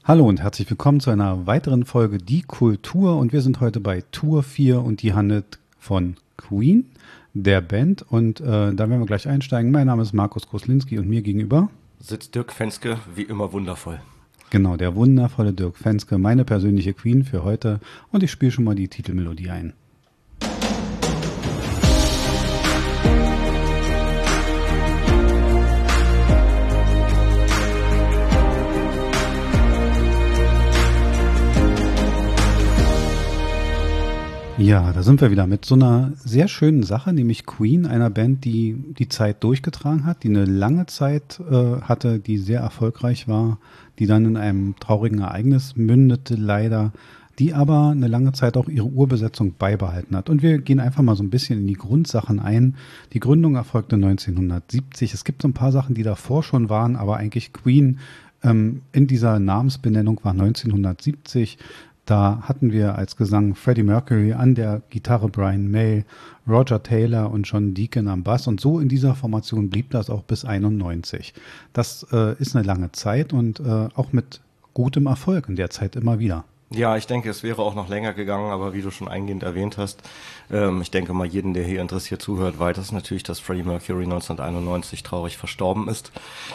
Hallo und herzlich willkommen zu einer weiteren Folge Die Kultur und wir sind heute bei Tour 4 und die handelt von Queen, der Band und da werden wir gleich einsteigen. Mein Name ist Markus Groslinski und mir gegenüber sitzt Dirk Fenske, wie immer wundervoll. Genau, der wundervolle Dirk Fenske, meine persönliche Queen für heute und ich spiele schon mal die Titelmelodie ein. Ja, da sind wir wieder mit so einer sehr schönen Sache, nämlich Queen, einer Band, die die Zeit durchgetragen hat, die eine lange Zeit hatte, die sehr erfolgreich war, die dann in einem traurigen Ereignis mündete leider, die aber eine lange Zeit auch ihre Urbesetzung beibehalten hat. Und wir gehen einfach mal so ein bisschen in die Grundsachen ein. Die Gründung erfolgte 1970. Es gibt so ein paar Sachen, die davor schon waren, aber eigentlich Queen in dieser Namensbenennung war 1970. Da hatten wir als Gesang Freddie Mercury, an der Gitarre Brian May, Roger Taylor und John Deacon am Bass. Und so in dieser Formation blieb das auch bis 91. Das ist eine lange Zeit und auch mit gutem Erfolg in der Zeit immer wieder. Ja, ich denke, es wäre auch noch länger gegangen, aber wie du schon eingehend erwähnt hast, ich denke mal, jeden, der hier interessiert zuhört, weiß es natürlich, dass Freddie Mercury 1991 traurig verstorben ist.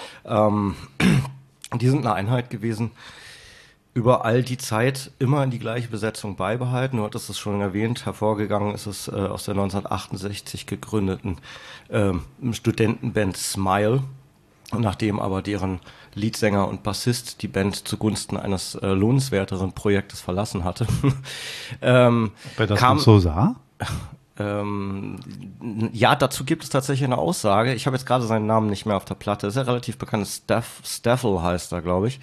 Die sind eine Einheit gewesen. Über all die Zeit immer in die gleiche Besetzung beibehalten. Du hattest es schon erwähnt, hervorgegangen ist es aus der 1968 gegründeten Studentenband Smile, nachdem aber deren Leadsänger und Bassist die Band zugunsten eines lohnenswerteren Projektes verlassen hatte. Bei das kam so sah? Ja, dazu gibt es tatsächlich eine Aussage. Ich habe jetzt gerade seinen Namen nicht mehr auf der Platte. Ist ja relativ bekannt. Staffel heißt er, glaube ich.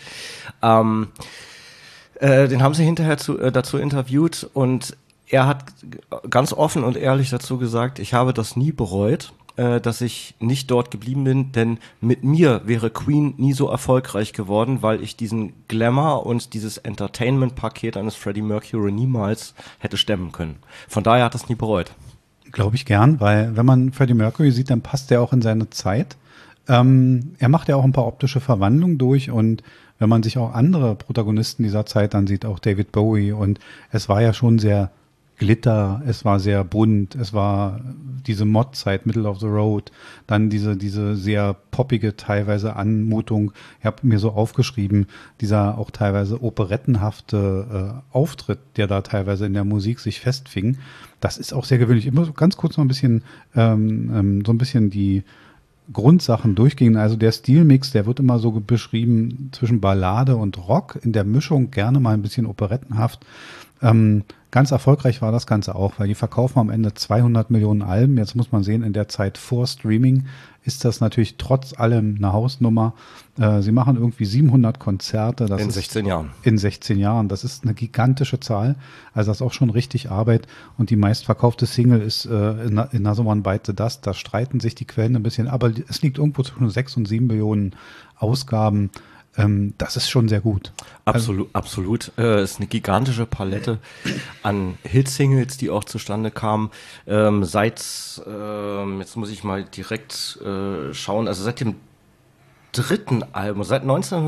Den haben sie hinterher dazu interviewt und er hat ganz offen und ehrlich dazu gesagt, ich habe das nie bereut, dass ich nicht dort geblieben bin, denn mit mir wäre Queen nie so erfolgreich geworden, weil ich diesen Glamour und dieses Entertainment-Paket eines Freddie Mercury niemals hätte stemmen können. Von daher hat er es nie bereut. Glaube ich gern, weil wenn man Freddie Mercury sieht, dann passt der auch in seine Zeit. Er macht ja auch ein paar optische Verwandlungen durch und wenn man sich auch andere Protagonisten dieser Zeit ansieht, auch David Bowie, und es war ja schon sehr Glitter, es war sehr bunt, es war diese Mod-Zeit, Middle of the Road, dann diese sehr poppige teilweise Anmutung. Ich habe mir so aufgeschrieben, dieser auch teilweise operettenhafte Auftritt, der da teilweise in der Musik sich festfing, das ist auch sehr gewöhnlich. Ich muss ganz kurz noch ein bisschen so ein bisschen die Grundsachen durchgehen. Also der Stilmix, der wird immer so beschrieben zwischen Ballade und Rock, in der Mischung gerne mal ein bisschen operettenhaft. Ganz erfolgreich war das Ganze auch, weil die verkaufen am Ende 200 Millionen Alben. Jetzt muss man sehen, in der Zeit vor Streaming ist das natürlich trotz allem eine Hausnummer. Sie machen irgendwie 700 Konzerte. Das in 16 Jahren. In 16 Jahren. Das ist eine gigantische Zahl. Also das ist auch schon richtig Arbeit. Und die meistverkaufte Single ist Another One Bite the Dust. Da streiten sich die Quellen ein bisschen. Aber es liegt irgendwo zwischen 6 und 7 Millionen Ausgaben. Das ist schon sehr gut. Absolut. Es ist eine gigantische Palette an Hitsingles, die auch zustande kamen. Jetzt muss ich mal direkt schauen, also seit dem dritten Album, seit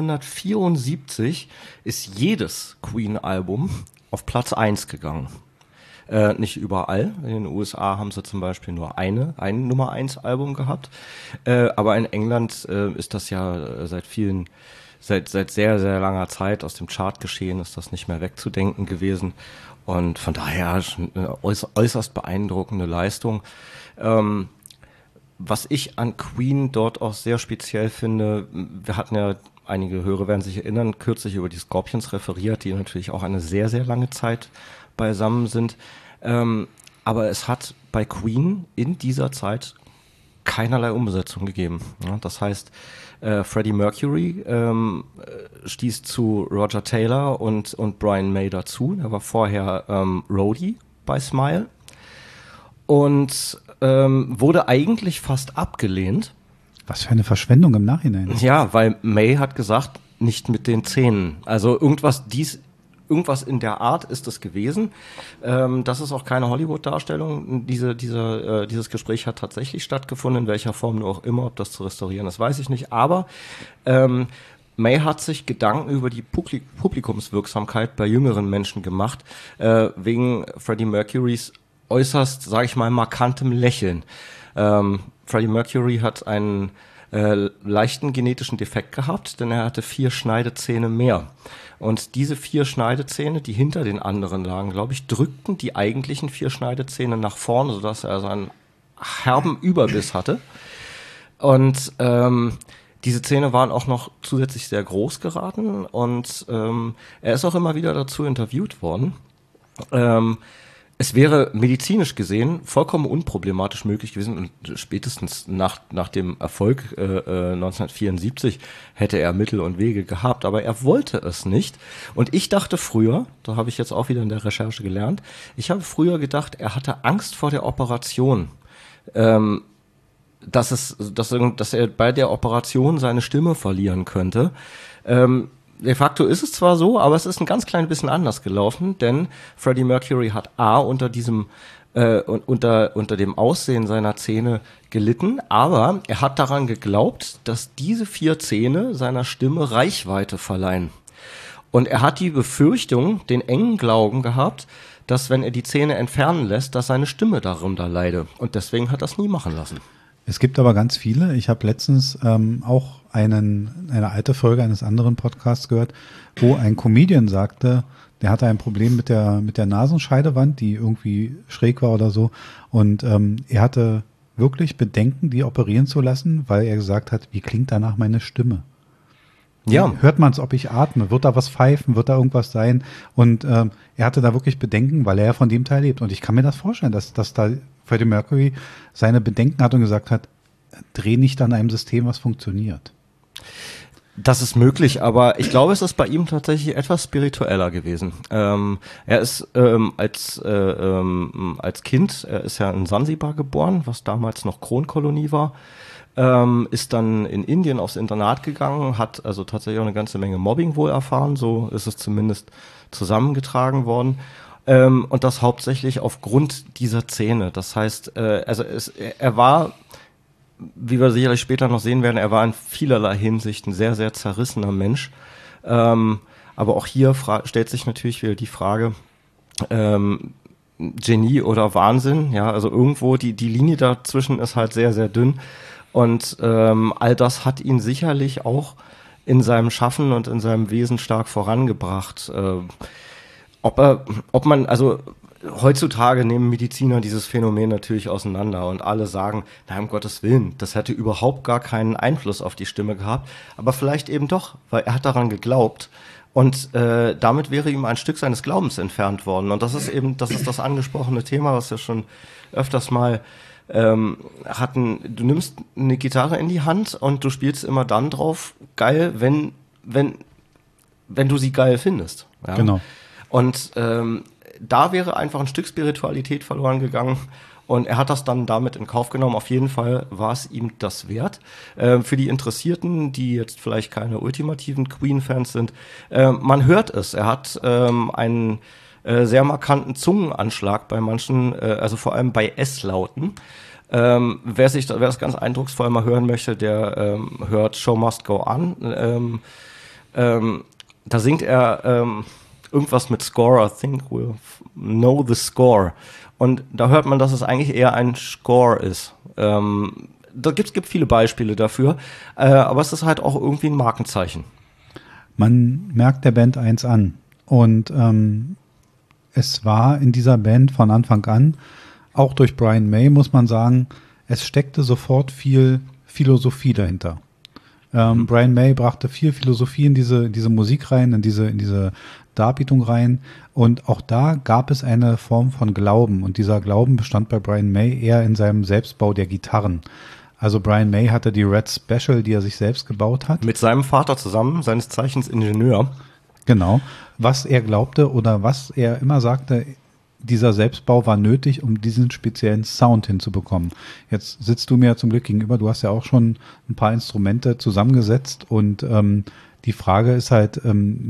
1974 ist jedes Queen-Album auf Platz 1 gegangen. Nicht überall. In den USA haben sie zum Beispiel nur ein Nummer 1 Album gehabt. Aber in England ist das ja seit sehr, sehr langer Zeit aus dem Chartgeschehen ist das nicht mehr wegzudenken gewesen. Und von daher eine äußerst beeindruckende Leistung. Was ich an Queen dort auch sehr speziell finde, wir hatten ja, einige Hörer werden sich erinnern, kürzlich über die Scorpions referiert, die natürlich auch eine sehr, sehr lange Zeit beisammen sind. Aber es hat bei Queen in dieser Zeit keinerlei Umbesetzung gegeben. Ja, das heißt, Freddie Mercury stieß zu Roger Taylor und Brian May dazu. Er war vorher Roadie bei Smile und wurde eigentlich fast abgelehnt. Was für eine Verschwendung im Nachhinein. Ja, weil May hat gesagt, nicht mit den Zähnen. Also irgendwas in der Art ist es gewesen. Das ist auch keine Hollywood-Darstellung. Dieses Gespräch hat tatsächlich stattgefunden, in welcher Form nur auch immer. Ob das zu restaurieren ist, weiß ich nicht. Aber May hat sich Gedanken über die Publikumswirksamkeit bei jüngeren Menschen gemacht, wegen Freddie Mercurys äußerst, sage ich mal, markantem Lächeln. Freddie Mercury hat einen leichten genetischen Defekt gehabt, denn er hatte 4 Schneidezähne mehr. Und diese 4 Schneidezähne, die hinter den anderen lagen, glaube ich, drückten die eigentlichen 4 Schneidezähne nach vorne, sodass er so einen herben Überbiss hatte. Und diese Zähne waren auch noch zusätzlich sehr groß geraten und er ist auch immer wieder dazu interviewt worden. Es wäre medizinisch gesehen vollkommen unproblematisch möglich gewesen und spätestens nach dem Erfolg 1974 hätte er Mittel und Wege gehabt, aber er wollte es nicht. Und ich dachte früher, da habe ich jetzt auch wieder in der Recherche gelernt, ich habe früher gedacht, er hatte Angst vor der Operation. Dass er bei der Operation seine Stimme verlieren könnte. De facto ist es zwar so, aber es ist ein ganz klein bisschen anders gelaufen, denn Freddie Mercury hat unter diesem unter dem Aussehen seiner Zähne gelitten, aber er hat daran geglaubt, dass diese 4 Zähne seiner Stimme Reichweite verleihen. Und er hat die Befürchtung, den engen Glauben gehabt, dass wenn er die Zähne entfernen lässt, dass seine Stimme darunter leide. Und deswegen hat er das nie machen lassen. Es gibt aber ganz viele. Ich habe letztens auch eine alte Folge eines anderen Podcasts gehört, wo ein Comedian sagte, der hatte ein Problem mit der Nasenscheidewand, die irgendwie schräg war oder so. Und er hatte wirklich Bedenken, die operieren zu lassen, weil er gesagt hat, wie klingt danach meine Stimme? Ja. Hört man es, ob ich atme? Wird da was pfeifen? Wird da irgendwas sein? Und er hatte da wirklich Bedenken, weil er ja von dem Teil lebt. Und ich kann mir das vorstellen, dass da Freddie Mercury seine Bedenken hat und gesagt hat, dreh nicht an einem System, was funktioniert. Das ist möglich, aber ich glaube, es ist bei ihm tatsächlich etwas spiritueller gewesen. Er ist als Kind, er ist ja in Sansibar geboren, was damals noch Kronkolonie war, ist dann in Indien aufs Internat gegangen, hat also tatsächlich auch eine ganze Menge Mobbing wohl erfahren, so ist es zumindest zusammengetragen worden. Und das hauptsächlich aufgrund dieser Zähne. Das heißt, er war, wie wir sicherlich später noch sehen werden, er war in vielerlei Hinsicht ein sehr, sehr zerrissener Mensch. Aber auch hier stellt sich natürlich wieder die Frage, Genie oder Wahnsinn, ja, also irgendwo die Linie dazwischen ist halt sehr, sehr dünn. Und all das hat ihn sicherlich auch in seinem Schaffen und in seinem Wesen stark vorangebracht. Heutzutage nehmen Mediziner dieses Phänomen natürlich auseinander und alle sagen, na, um Gottes Willen, das hätte überhaupt gar keinen Einfluss auf die Stimme gehabt, aber vielleicht eben doch, weil er hat daran geglaubt und damit wäre ihm ein Stück seines Glaubens entfernt worden und das ist das angesprochene Thema, was wir schon öfters mal hatten. Du nimmst eine Gitarre in die Hand und du spielst immer dann drauf geil, wenn du sie geil findest. Ja? Genau. Und da wäre einfach ein Stück Spiritualität verloren gegangen und er hat das dann damit in Kauf genommen. Auf jeden Fall war es ihm das wert. Für die Interessierten, die jetzt vielleicht keine ultimativen Queen-Fans sind, man hört es. Er hat einen sehr markanten Zungenanschlag bei manchen, also vor allem bei S-Lauten. Wer das ganz eindrucksvoll mal hören möchte, der hört Show Must Go On. Da singt er irgendwas mit Score, I think we'll know the score. Und da hört man, dass es eigentlich eher ein Score ist. Da gibt viele Beispiele dafür, aber es ist halt auch irgendwie ein Markenzeichen. Man merkt der Band eins an. Und es war in dieser Band von Anfang an, auch durch Brian May, muss man sagen, es steckte sofort viel Philosophie dahinter. Brian May brachte viel Philosophie in diese Musik rein, in diese Darbietung rein. Und auch da gab es eine Form von Glauben. Und dieser Glauben bestand bei Brian May eher in seinem Selbstbau der Gitarren. Also Brian May hatte die Red Special, die er sich selbst gebaut hat. Mit seinem Vater zusammen, seines Zeichens Ingenieur. Genau. Was er glaubte oder was er immer sagte, dieser Selbstbau war nötig, um diesen speziellen Sound hinzubekommen. Jetzt sitzt du mir ja zum Glück gegenüber, du hast ja auch schon ein paar Instrumente zusammengesetzt und die Frage ist halt,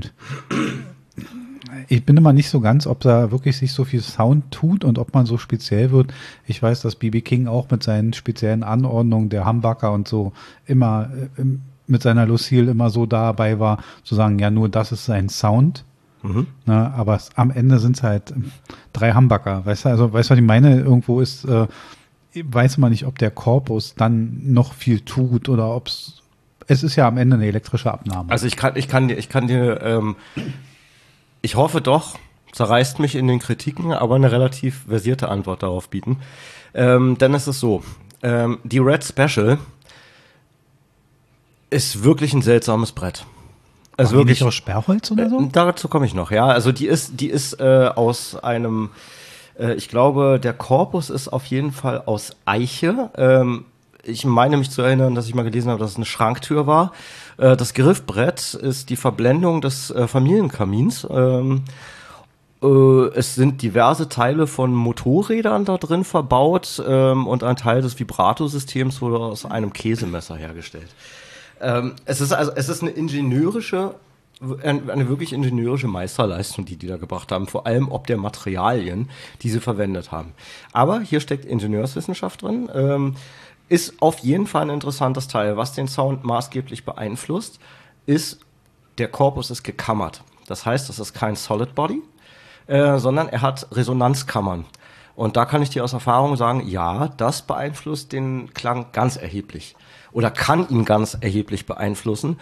ich bin immer nicht so ganz, ob da wirklich sich so viel Sound tut und ob man so speziell wird. Ich weiß, dass B.B. King auch mit seinen speziellen Anordnungen der Humbucker und so immer mit seiner Lucille immer so dabei war, zu sagen, ja, nur das ist sein Sound. Na, aber am Ende sind es halt 3 Humbucker, weißt du, also weißt du, was ich meine? Irgendwo ist, weiß man nicht, ob der Korpus dann noch viel tut oder ob es ist ja am Ende eine elektrische Abnahme. Also ich kann dir, ich hoffe doch, zerreißt mich in den Kritiken, aber eine relativ versierte Antwort darauf bieten. Denn es ist so, die Red Special ist wirklich ein seltsames Brett. Also wirklich nicht aus Sperrholz oder so? Dazu komme ich noch, ja. Also die ist aus einem, ich glaube, der Korpus ist auf jeden Fall aus Eiche. Ich meine mich zu erinnern, dass ich mal gelesen habe, dass es eine Schranktür war. Das Griffbrett ist die Verblendung des Familienkamins. Es sind diverse Teile von Motorrädern da drin verbaut und ein Teil des Vibrato-Systems wurde aus einem Käsemesser hergestellt. Es ist eine wirklich ingenieurische Meisterleistung, die da gebracht haben, vor allem ob der Materialien, die sie verwendet haben. Aber hier steckt Ingenieurswissenschaft drin. Ist auf jeden Fall ein interessantes Teil. Was den Sound maßgeblich beeinflusst, ist, der Korpus ist gekammert. Das heißt, das ist kein Solid Body, sondern er hat Resonanzkammern. Und da kann ich dir aus Erfahrung sagen, ja, das beeinflusst den Klang ganz erheblich. Oder kann ihn ganz erheblich beeinflussen,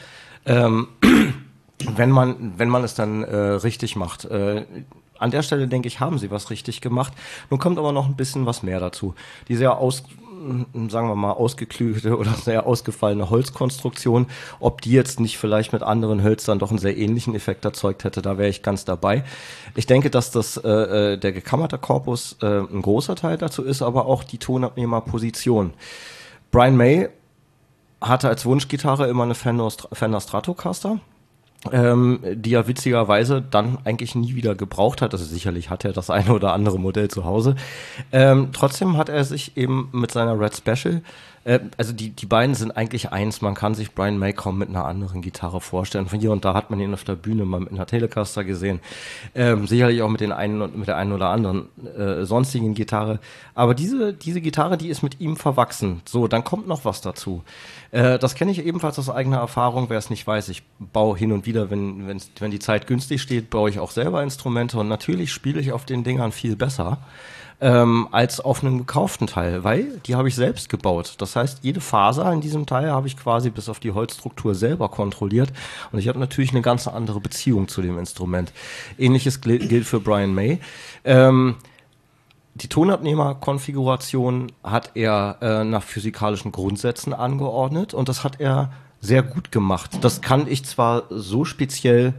wenn man es dann richtig macht. An der Stelle, denke ich, haben sie was richtig gemacht. Nun kommt aber noch ein bisschen was mehr dazu. Die sehr sagen wir mal, ausgeklügelte oder sehr ausgefallene Holzkonstruktion, ob die jetzt nicht vielleicht mit anderen Hölzern doch einen sehr ähnlichen Effekt erzeugt hätte, da wäre ich ganz dabei. Ich denke, dass der gekammerte Korpus ein großer Teil dazu ist, aber auch die Tonabnehmerposition. Brian May hatte als Wunschgitarre immer eine Fender Stratocaster, die er witzigerweise dann eigentlich nie wieder gebraucht hat. Also sicherlich hat er das eine oder andere Modell zu Hause. Trotzdem hat er sich eben mit seiner Red Special, also die beiden sind eigentlich eins. Man kann sich Brian May kaum mit einer anderen Gitarre vorstellen. Von hier und da hat man ihn auf der Bühne mal mit einer Telecaster gesehen. Sicherlich auch mit der einen oder anderen sonstigen Gitarre. Aber diese Gitarre, die ist mit ihm verwachsen. So, dann kommt noch was dazu. Das kenne ich ebenfalls aus eigener Erfahrung. Wer es nicht weiß, ich baue hin und wieder, wenn die Zeit günstig steht, baue ich auch selber Instrumente. Und natürlich spiele ich auf den Dingern viel besser als auf einem gekauften Teil, weil die habe ich selbst gebaut. Das heißt, jede Faser in diesem Teil habe ich quasi bis auf die Holzstruktur selber kontrolliert und ich habe natürlich eine ganz andere Beziehung zu dem Instrument. Ähnliches gilt für Brian May. Die Tonabnehmerkonfiguration hat er nach physikalischen Grundsätzen angeordnet und das hat er sehr gut gemacht. Das kann ich zwar so speziell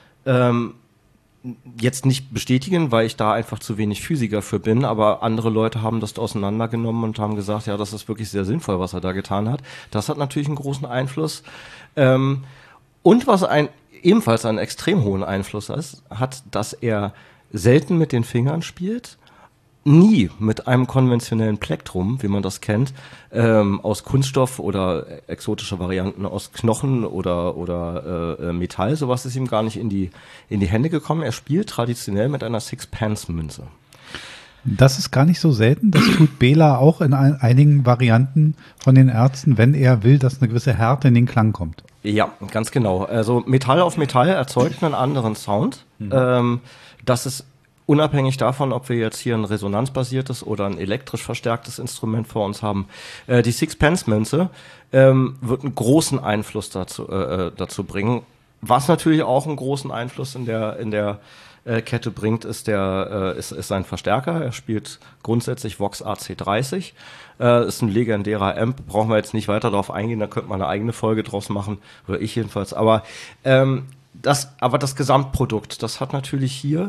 jetzt nicht bestätigen, weil ich da einfach zu wenig Physiker für bin, aber andere Leute haben das auseinandergenommen und haben gesagt, ja, das ist wirklich sehr sinnvoll, was er da getan hat. Das hat natürlich einen großen Einfluss. Und was ebenfalls einen extrem hohen Einfluss hat, dass er selten mit den Fingern spielt, nie mit einem konventionellen Plektrum, wie man das kennt, aus Kunststoff oder exotische Varianten aus Knochen oder Metall. Sowas ist ihm gar nicht in die Hände gekommen. Er spielt traditionell mit einer Sixpence-Münze. Das ist gar nicht so selten. Das tut Bela auch in einigen Varianten von den Ärzten, wenn er will, dass eine gewisse Härte in den Klang kommt. Ja, ganz genau. Also Metall auf Metall erzeugt einen anderen Sound. Das ist unabhängig davon, ob wir jetzt hier ein resonanzbasiertes oder ein elektrisch verstärktes Instrument vor uns haben. Die Sixpence-Münze wird einen großen Einfluss dazu bringen. Was natürlich auch einen großen Einfluss in der Kette bringt, ist sein Verstärker. Er spielt grundsätzlich Vox AC30. Ist ein legendärer Amp. Brauchen wir jetzt nicht weiter darauf eingehen, da könnte man eine eigene Folge draus machen. Oder ich jedenfalls. Aber das Gesamtprodukt, das hat natürlich hier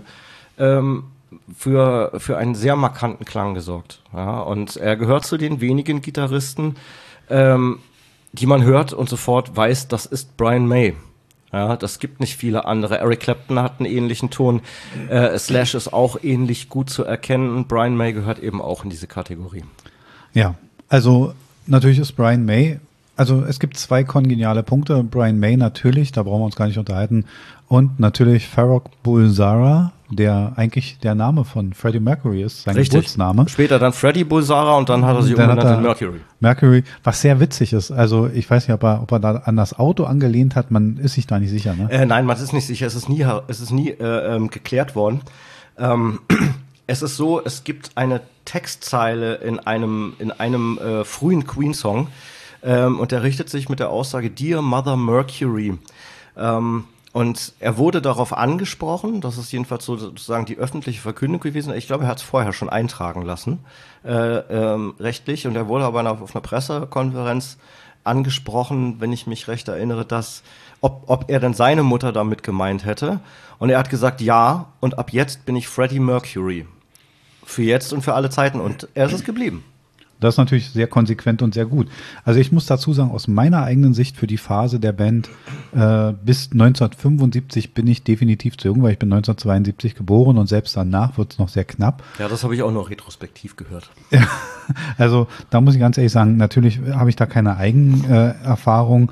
für einen sehr markanten Klang gesorgt. Ja, und er gehört zu den wenigen Gitarristen, die man hört und sofort weiß, das ist Brian May. Ja, das gibt nicht viele andere. Eric Clapton hat einen ähnlichen Ton. Slash ist auch ähnlich gut zu erkennen. Brian May gehört eben auch in diese Kategorie. Ja, also natürlich ist Brian May Also es gibt zwei kongeniale Punkte. Brian May natürlich, da brauchen wir uns gar nicht unterhalten. Und natürlich Farrokh Bulsara, der eigentlich der Name von Freddie Mercury ist, sein Geburtsname. Später dann Freddie Bulsara und dann hat er sich umbenannt in Mercury. Mercury, was sehr witzig ist. Also ich weiß nicht, ob er da an das Auto angelehnt hat. Man ist sich da nicht sicher, ne? Nein, man ist nicht sicher. Es ist nie geklärt worden. Es ist so, es gibt eine Textzeile in einem frühen Queen-Song, und der richtet sich mit der Aussage Dear Mother Mercury. Und er wurde darauf angesprochen, das ist jedenfalls sozusagen die öffentliche Verkündung gewesen. Ich glaube, er hat es vorher schon eintragen lassen, rechtlich. Und er wurde aber auf einer Pressekonferenz angesprochen, wenn ich mich recht erinnere, ob er denn seine Mutter damit gemeint hätte. Und er hat gesagt, ja, und ab jetzt bin ich Freddie Mercury. Für jetzt und für alle Zeiten. Und er ist es geblieben. Das ist natürlich sehr konsequent und sehr gut. Also ich muss dazu sagen, aus meiner eigenen Sicht für die Phase der Band bis 1975 bin ich definitiv zu jung, weil ich bin 1972 geboren und selbst danach wird es noch sehr knapp. Ja, das habe ich auch noch retrospektiv gehört. Ja, also da muss ich ganz ehrlich sagen, natürlich habe ich da keine Eigenerfahrung.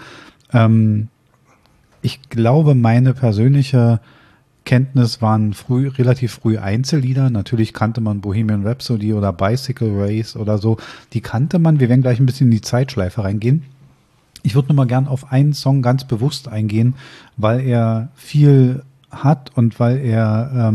Ich glaube, meine persönliche Kenntnis waren relativ früh Einzellieder. Natürlich kannte man Bohemian Rhapsody oder Bicycle Race oder so. Die kannte man. Wir werden gleich ein bisschen in die Zeitschleife reingehen. Ich würde nur mal gern auf einen Song ganz bewusst eingehen, weil er viel hat und weil er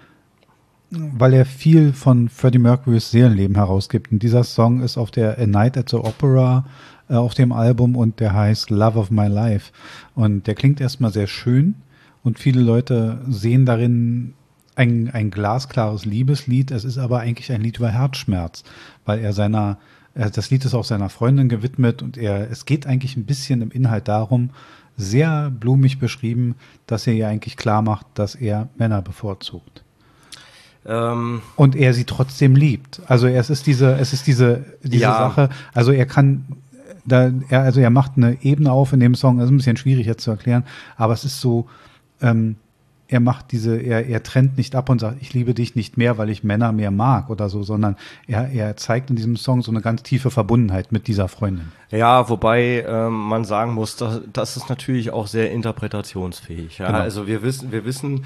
viel von Freddie Mercurys Seelenleben herausgibt. Und dieser Song ist auf der A Night at the Opera auf dem Album und der heißt Love of My Life. Und der klingt erstmal sehr schön. Und viele Leute sehen darin ein glasklares Liebeslied. Es ist aber eigentlich ein Lied über Herzschmerz, weil das Lied ist auch seiner Freundin gewidmet und es geht eigentlich ein bisschen im Inhalt darum, sehr blumig beschrieben, dass er ihr eigentlich klar macht, dass er Männer bevorzugt. Und er sie trotzdem liebt. Also es ist diese Sache. Also er macht eine Ebene auf in dem Song. Das ist ein bisschen schwierig jetzt zu erklären, aber es ist so. Er trennt nicht ab und sagt, ich liebe dich nicht mehr, weil ich Männer mehr mag oder so, sondern er zeigt in diesem Song so eine ganz tiefe Verbundenheit mit dieser Freundin. Ja, wobei man sagen muss, das ist natürlich auch sehr interpretationsfähig. Ja? Genau. Also wir wissen,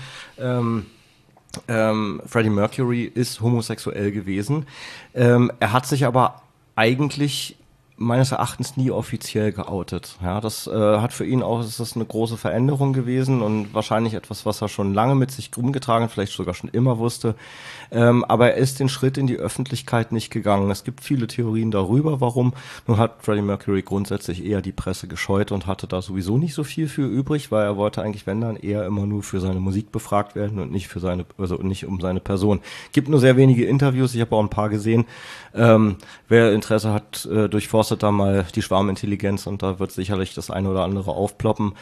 Freddie Mercury ist homosexuell gewesen. Er hat sich aber eigentlich meines Erachtens nie offiziell geoutet. Ja, das hat für ihn auch, ist das eine große Veränderung gewesen und wahrscheinlich etwas, was er schon lange mit sich rumgetragen, vielleicht sogar schon immer wusste. Aber er ist den Schritt in die Öffentlichkeit nicht gegangen. Es gibt viele Theorien darüber, warum. Nun hat Freddie Mercury grundsätzlich eher die Presse gescheut und hatte da sowieso nicht so viel für übrig, weil er wollte eigentlich, wenn dann, eher immer nur für seine Musik befragt werden und nicht nicht um seine Person. Gibt nur sehr wenige Interviews, ich habe auch ein paar gesehen. Wer Interesse hat, durchforstet da mal die Schwarmintelligenz und da wird sicherlich das eine oder andere aufploppen.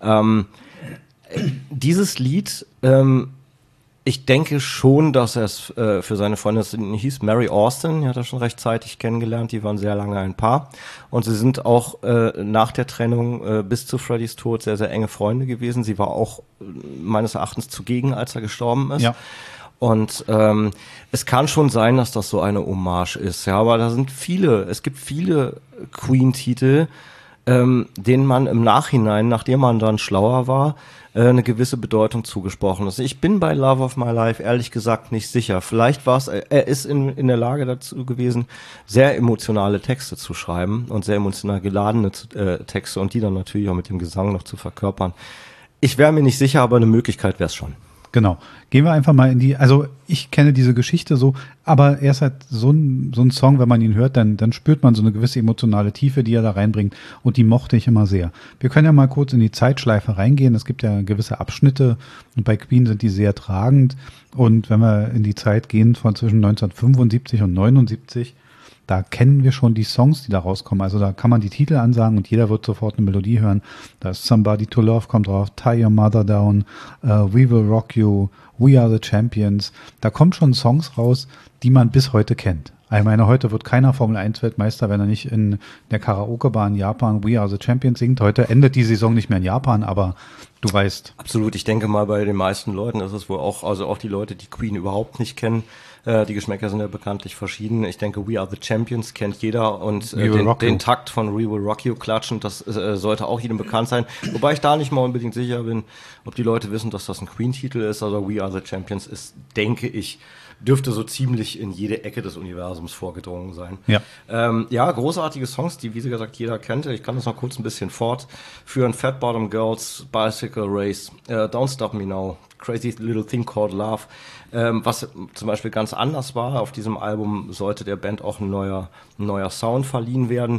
Dieses Lied, ich denke schon, dass er es für seine Freundin hieß, Mary Austin, die hat er schon rechtzeitig kennengelernt, die waren sehr lange ein Paar und sie sind auch nach der Trennung bis zu Freddys Tod sehr, sehr enge Freunde gewesen. Sie war auch meines Erachtens zugegen, als er gestorben ist. Ja. Und es kann schon sein, dass das so eine Hommage ist, ja, aber es gibt viele Queen-Titel, denen man im Nachhinein, nachdem man dann schlauer war, eine gewisse Bedeutung zugesprochen ist. Ich bin bei Love of My Life ehrlich gesagt nicht sicher. Vielleicht er ist in der Lage dazu gewesen, sehr emotionale Texte zu schreiben und sehr emotional geladene Texte und die dann natürlich auch mit dem Gesang noch zu verkörpern. Ich wäre mir nicht sicher, aber eine Möglichkeit wäre es schon. Genau. Gehen wir einfach mal also ich kenne diese Geschichte so, aber er ist halt so ein Song, wenn man ihn hört, dann spürt man so eine gewisse emotionale Tiefe, die er da reinbringt und die mochte ich immer sehr. Wir können ja mal kurz in die Zeitschleife reingehen. Es gibt ja gewisse Abschnitte und bei Queen sind die sehr tragend und wenn wir in die Zeit gehen von zwischen 1975 und 79, da kennen wir schon die Songs, die da rauskommen. Also da kann man die Titel ansagen und jeder wird sofort eine Melodie hören. Da ist Somebody to Love kommt drauf, Tie Your Mother Down, We Will Rock You, We Are the Champions. Da kommen schon Songs raus, die man bis heute kennt. Ich meine, heute wird keiner Formel-1-Weltmeister, wenn er nicht in der Karaoke-Bar in Japan We Are the Champions singt. Heute endet die Saison nicht mehr in Japan, aber Du weißt. Absolut, ich denke mal, bei den meisten Leuten ist es wohl auch, also auch die Leute, die Queen überhaupt nicht kennen, die Geschmäcker sind ja bekanntlich verschieden. Ich denke, We Are the Champions kennt jeder und den Takt von We Will Rock You klatschen, das sollte auch jedem bekannt sein. Wobei ich da nicht mal unbedingt sicher bin, ob die Leute wissen, dass das ein Queen-Titel ist. Also We Are the Champions ist, denke ich, dürfte so ziemlich in jede Ecke des Universums vorgedrungen sein. Ja, großartige Songs, die, wie gesagt, jeder kennt. Ich kann das noch kurz ein bisschen fortführen. Fat Bottom Girls, Bicycle Race, Don't Stop Me Now, Crazy Little Thing Called Love. Was zum Beispiel ganz anders war, auf diesem Album sollte der Band auch ein neuer Sound verliehen werden.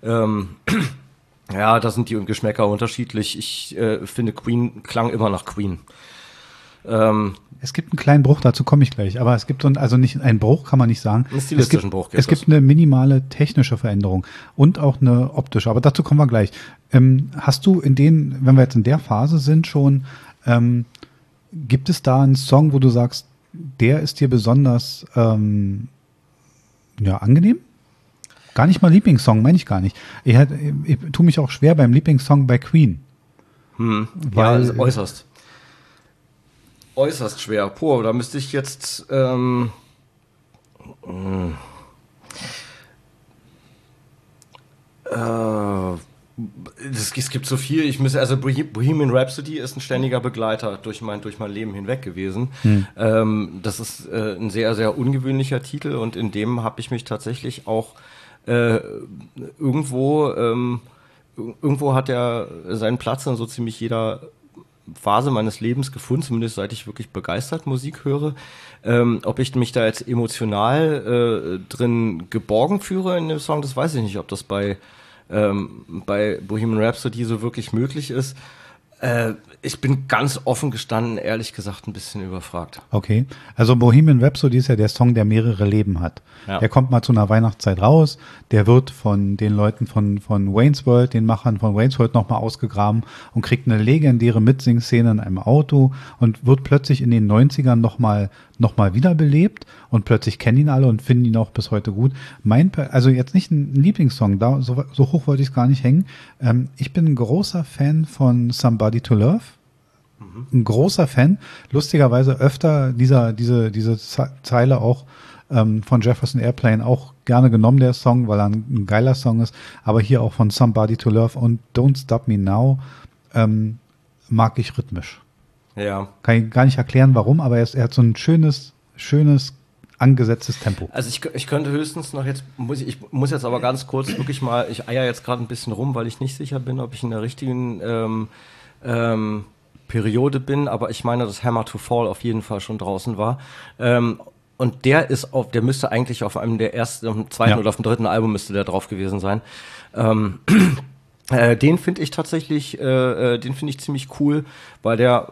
Ja, da sind die Geschmäcker unterschiedlich. Ich finde, Queen klang immer nach Queen. Es gibt einen kleinen Bruch, dazu komme ich gleich, aber es gibt so also nicht einen Bruch, kann man nicht sagen. Einen stilistischen Bruch gibt es. Es gibt eine minimale technische Veränderung und auch eine optische, aber dazu kommen wir gleich. Hast du in den, wenn wir jetzt in der Phase sind schon, gibt es da einen Song, wo du sagst, der ist dir besonders angenehm? Gar nicht mal Lieblingssong, meine ich gar nicht. Ich tue mich auch schwer beim Lieblingssong bei Queen. Weil, ja, also äußerst schwer. Da müsste ich jetzt es gibt so viel, also Bohemian Rhapsody ist ein ständiger Begleiter durch mein Leben hinweg gewesen. Das ist ein sehr, sehr ungewöhnlicher Titel und in dem habe ich mich tatsächlich auch irgendwo hat er seinen Platz in so ziemlich jeder Phase meines Lebens gefunden, zumindest seit ich wirklich begeistert Musik höre. Ob ich mich da jetzt emotional drin geborgen führe in dem Song, das weiß ich nicht, ob das bei Bohemian Rhapsody so wirklich möglich ist. Ich bin ganz offen gestanden, ehrlich gesagt, ein bisschen überfragt. Okay, also Bohemian Rhapsody ist ja der Song, der mehrere Leben hat. Ja. Der kommt mal zu einer Weihnachtszeit raus, der wird von den Leuten von Wayne's World, den Machern von Wayne's World nochmal ausgegraben und kriegt eine legendäre Mitsing-Szene in einem Auto und wird plötzlich in den 90ern nochmal wiederbelebt und plötzlich kennen ihn alle und finden ihn auch bis heute gut. Also jetzt nicht ein Lieblingssong, so hoch wollte ich es gar nicht hängen. Ich bin ein großer Fan von Somebody to Love. Ein großer Fan. Lustigerweise öfter diese Zeile auch von Jefferson Airplane auch gerne genommen, der Song, weil er ein geiler Song ist. Aber hier auch von Somebody to Love und Don't Stop Me Now mag ich rhythmisch. Ja. Kann ich gar nicht erklären, warum, aber er hat so ein schönes angesetztes Tempo. Also ich könnte höchstens noch jetzt, ich muss jetzt aber ganz kurz wirklich mal, ich eier jetzt gerade ein bisschen rum, weil ich nicht sicher bin, ob ich in der richtigen Periode bin, aber ich meine, dass Hammer to Fall auf jeden Fall schon draußen war. Und der müsste eigentlich auf einem der ersten, auf dem zweiten oder auf dem dritten Album müsste der drauf gewesen sein. Den finde ich tatsächlich, ziemlich cool, weil der,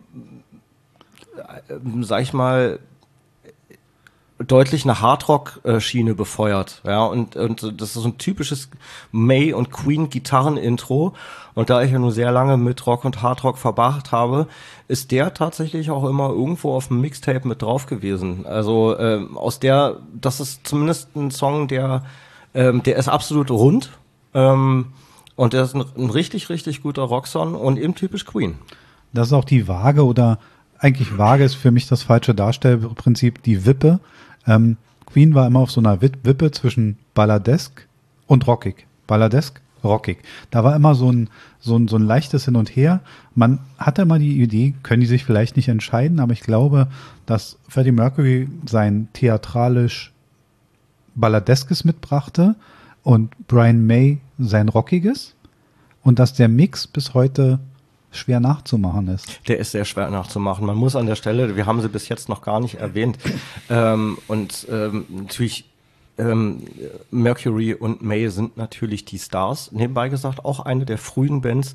sag ich mal, deutlich eine Hardrock-Schiene befeuert, ja, und das ist so ein typisches May und Queen Gitarren-Intro, und da ich ja nur sehr lange mit Rock und Hardrock verbracht habe, ist der tatsächlich auch immer irgendwo auf dem Mixtape mit drauf gewesen, also das ist zumindest ein Song, der ist absolut rund, und der ist ein richtig, richtig guter Rocksong und eben typisch Queen. Das ist auch die Waage, oder eigentlich Waage ist für mich das falsche Darstellprinzip, die Wippe. Queen war immer auf so einer Wippe zwischen balladesk und rockig. Balladesk, rockig. Da war immer so ein leichtes Hin und Her. Man hatte immer die Idee, können die sich vielleicht nicht entscheiden, aber ich glaube, dass Freddie Mercury sein theatralisch Balladeskes mitbrachte und Brian May sein Rockiges und dass der Mix bis heute schwer nachzumachen ist. Der ist sehr schwer nachzumachen. Man muss an der Stelle, wir haben sie bis jetzt noch gar nicht erwähnt, natürlich Mercury und May sind natürlich die Stars. Nebenbei gesagt auch eine der frühen Bands,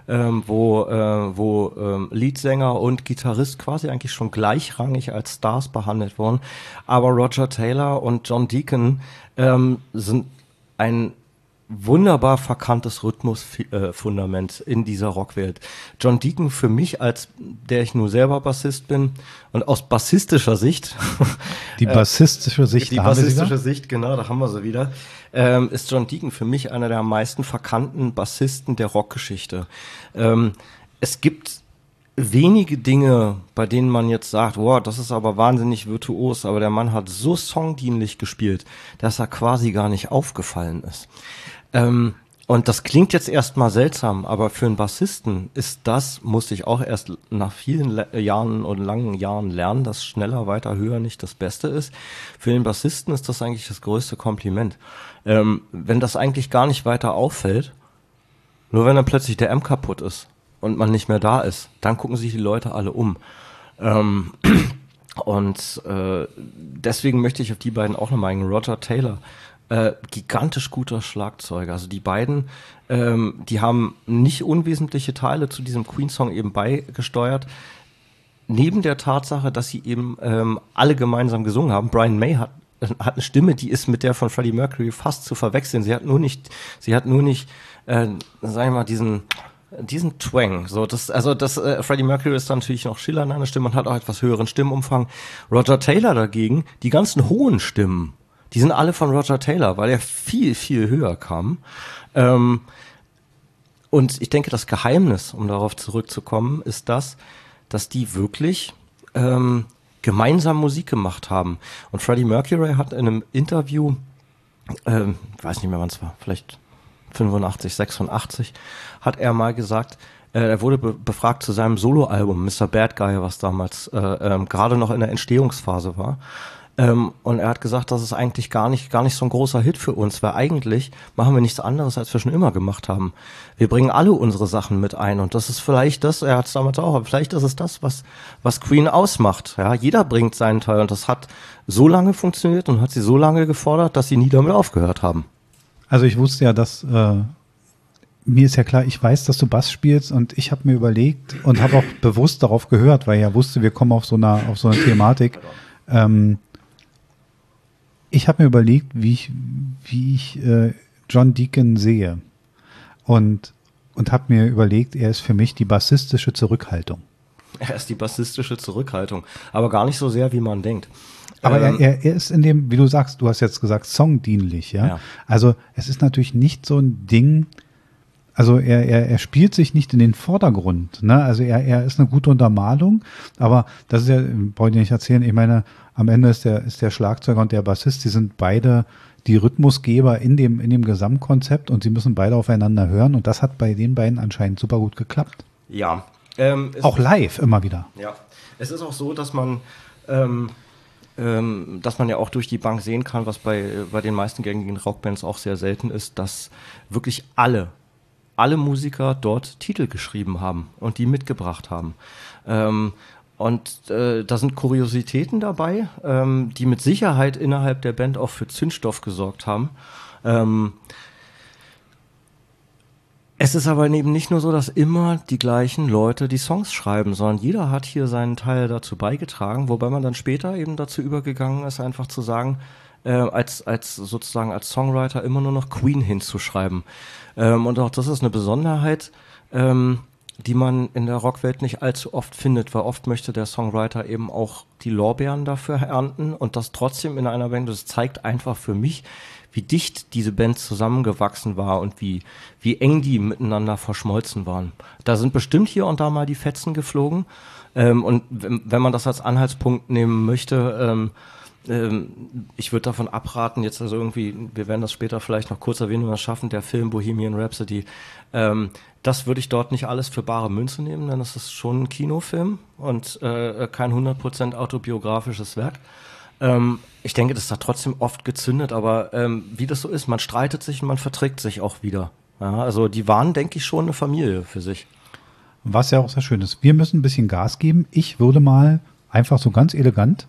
wo Leadsänger und Gitarrist quasi eigentlich schon gleichrangig als Stars behandelt wurden. Aber Roger Taylor und John Deacon sind ein wunderbar verkanntes Rhythmusfundament in dieser Rockwelt. John Deacon für mich, als der ich nur selber Bassist bin und aus bassistischer Sicht die bassistische Sicht, genau, da haben wir sie wieder, ist John Deacon für mich einer der am meisten verkannten Bassisten der Rockgeschichte. Es gibt wenige Dinge, bei denen man jetzt sagt, wow, das ist aber wahnsinnig virtuos, aber der Mann hat so songdienlich gespielt, dass er quasi gar nicht aufgefallen ist. Und das klingt jetzt erstmal seltsam, aber für einen Bassisten ist das, musste ich auch erst nach vielen Jahren und langen Jahren lernen, dass schneller, weiter, höher nicht das Beste ist. Für den Bassisten ist das eigentlich das größte Kompliment. Wenn das eigentlich gar nicht weiter auffällt, nur wenn dann plötzlich der Amp kaputt ist und man nicht mehr da ist, dann gucken sich die Leute alle um. Deswegen möchte ich auf die beiden auch nochmal eingehen. Roger Taylor, gigantisch guter Schlagzeuger. Also die beiden, die haben nicht unwesentliche Teile zu diesem Queen-Song eben beigesteuert. Neben der Tatsache, dass sie eben alle gemeinsam gesungen haben. Brian May hat eine Stimme, die ist mit der von Freddie Mercury fast zu verwechseln. Sie hat nur nicht, sagen wir mal, diesen Twang. So, Freddie Mercury ist dann natürlich noch schillernd an der Stimme und hat auch etwas höheren Stimmumfang. Roger Taylor dagegen, die ganzen hohen Stimmen, die sind alle von Roger Taylor, weil er viel, viel höher kam. Und ich denke, das Geheimnis, um darauf zurückzukommen, ist das, dass die wirklich gemeinsam Musik gemacht haben. Und Freddie Mercury hat in einem Interview, weiß nicht mehr wann es war, vielleicht 85, 86, hat er mal gesagt, er wurde befragt zu seinem Soloalbum Mr. Bad Guy, was damals gerade noch in der Entstehungsphase war. Und er hat gesagt, das ist eigentlich gar nicht so ein großer Hit für uns, weil eigentlich machen wir nichts anderes, als wir schon immer gemacht haben. Wir bringen alle unsere Sachen mit ein und das ist vielleicht das, er hat es damals auch, aber vielleicht ist es das, was Queen ausmacht. Ja, jeder bringt seinen Teil und das hat so lange funktioniert und hat sie so lange gefordert, dass sie nie damit aufgehört haben. Also ich wusste ja, dass mir ist ja klar, ich weiß, dass du Bass spielst und ich habe mir überlegt und habe auch bewusst darauf gehört, weil ich ja wusste, wir kommen auf so eine Thematik. Ich habe mir überlegt, wie ich John Deacon sehe und habe mir überlegt, er ist für mich die bassistische Zurückhaltung. Er ist die bassistische Zurückhaltung, aber gar nicht so sehr, wie man denkt. Aber er ist in dem, wie du sagst, du hast jetzt gesagt, songdienlich, ja? Also es ist natürlich nicht so ein Ding, also er spielt sich nicht in den Vordergrund, ne? Also er ist eine gute Untermalung, aber das ist ja, wollte ich nicht erzählen, ich meine, am Ende ist der Schlagzeuger und der Bassist, die sind beide die Rhythmusgeber in dem Gesamtkonzept und sie müssen beide aufeinander hören und das hat bei den beiden anscheinend super gut geklappt. Ja. Auch live immer wieder. Ja, es ist auch so, dass man ja auch durch die Bank sehen kann, was bei den meisten gängigen Rockbands auch sehr selten ist, dass wirklich alle Musiker dort Titel geschrieben haben und die mitgebracht haben. Da sind Kuriositäten dabei, die mit Sicherheit innerhalb der Band auch für Zündstoff gesorgt haben. Es ist aber eben nicht nur so, dass immer die gleichen Leute die Songs schreiben, sondern jeder hat hier seinen Teil dazu beigetragen, wobei man dann später eben dazu übergegangen ist, einfach zu sagen, als Songwriter immer nur noch Queen hinzuschreiben. Und auch das ist eine Besonderheit, die man in der Rockwelt nicht allzu oft findet, weil oft möchte der Songwriter eben auch die Lorbeeren dafür ernten und das trotzdem in einer Band. Das zeigt einfach für mich, wie dicht diese Band zusammengewachsen war und wie eng die miteinander verschmolzen waren. Da sind bestimmt hier und da mal die Fetzen geflogen. Und wenn man das als Anhaltspunkt nehmen möchte, ich würde davon abraten, jetzt also irgendwie, wir werden das später vielleicht noch kurz erwähnen, wenn wir es schaffen, der Film Bohemian Rhapsody, das würde ich dort nicht alles für bare Münze nehmen, denn das ist schon ein Kinofilm und kein 100% autobiografisches Werk. Ich denke, das hat trotzdem oft gezündet, aber wie das so ist, man streitet sich und man verträgt sich auch wieder. Ja, also die waren, denke ich, schon eine Familie für sich. Was ja auch sehr schön ist. Wir müssen ein bisschen Gas geben. Ich würde mal einfach so ganz elegant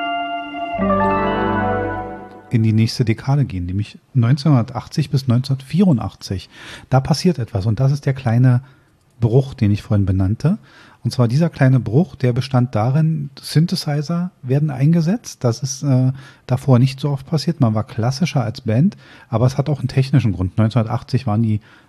in die nächste Dekade gehen, nämlich 1980 bis 1984. Da passiert etwas und das ist der kleine Bruch, den ich vorhin benannte. Und zwar dieser kleine Bruch, der bestand darin, Synthesizer werden eingesetzt. Das ist davor nicht so oft passiert. Man war klassischer als Band, aber es hat auch einen technischen Grund. 1980 waren die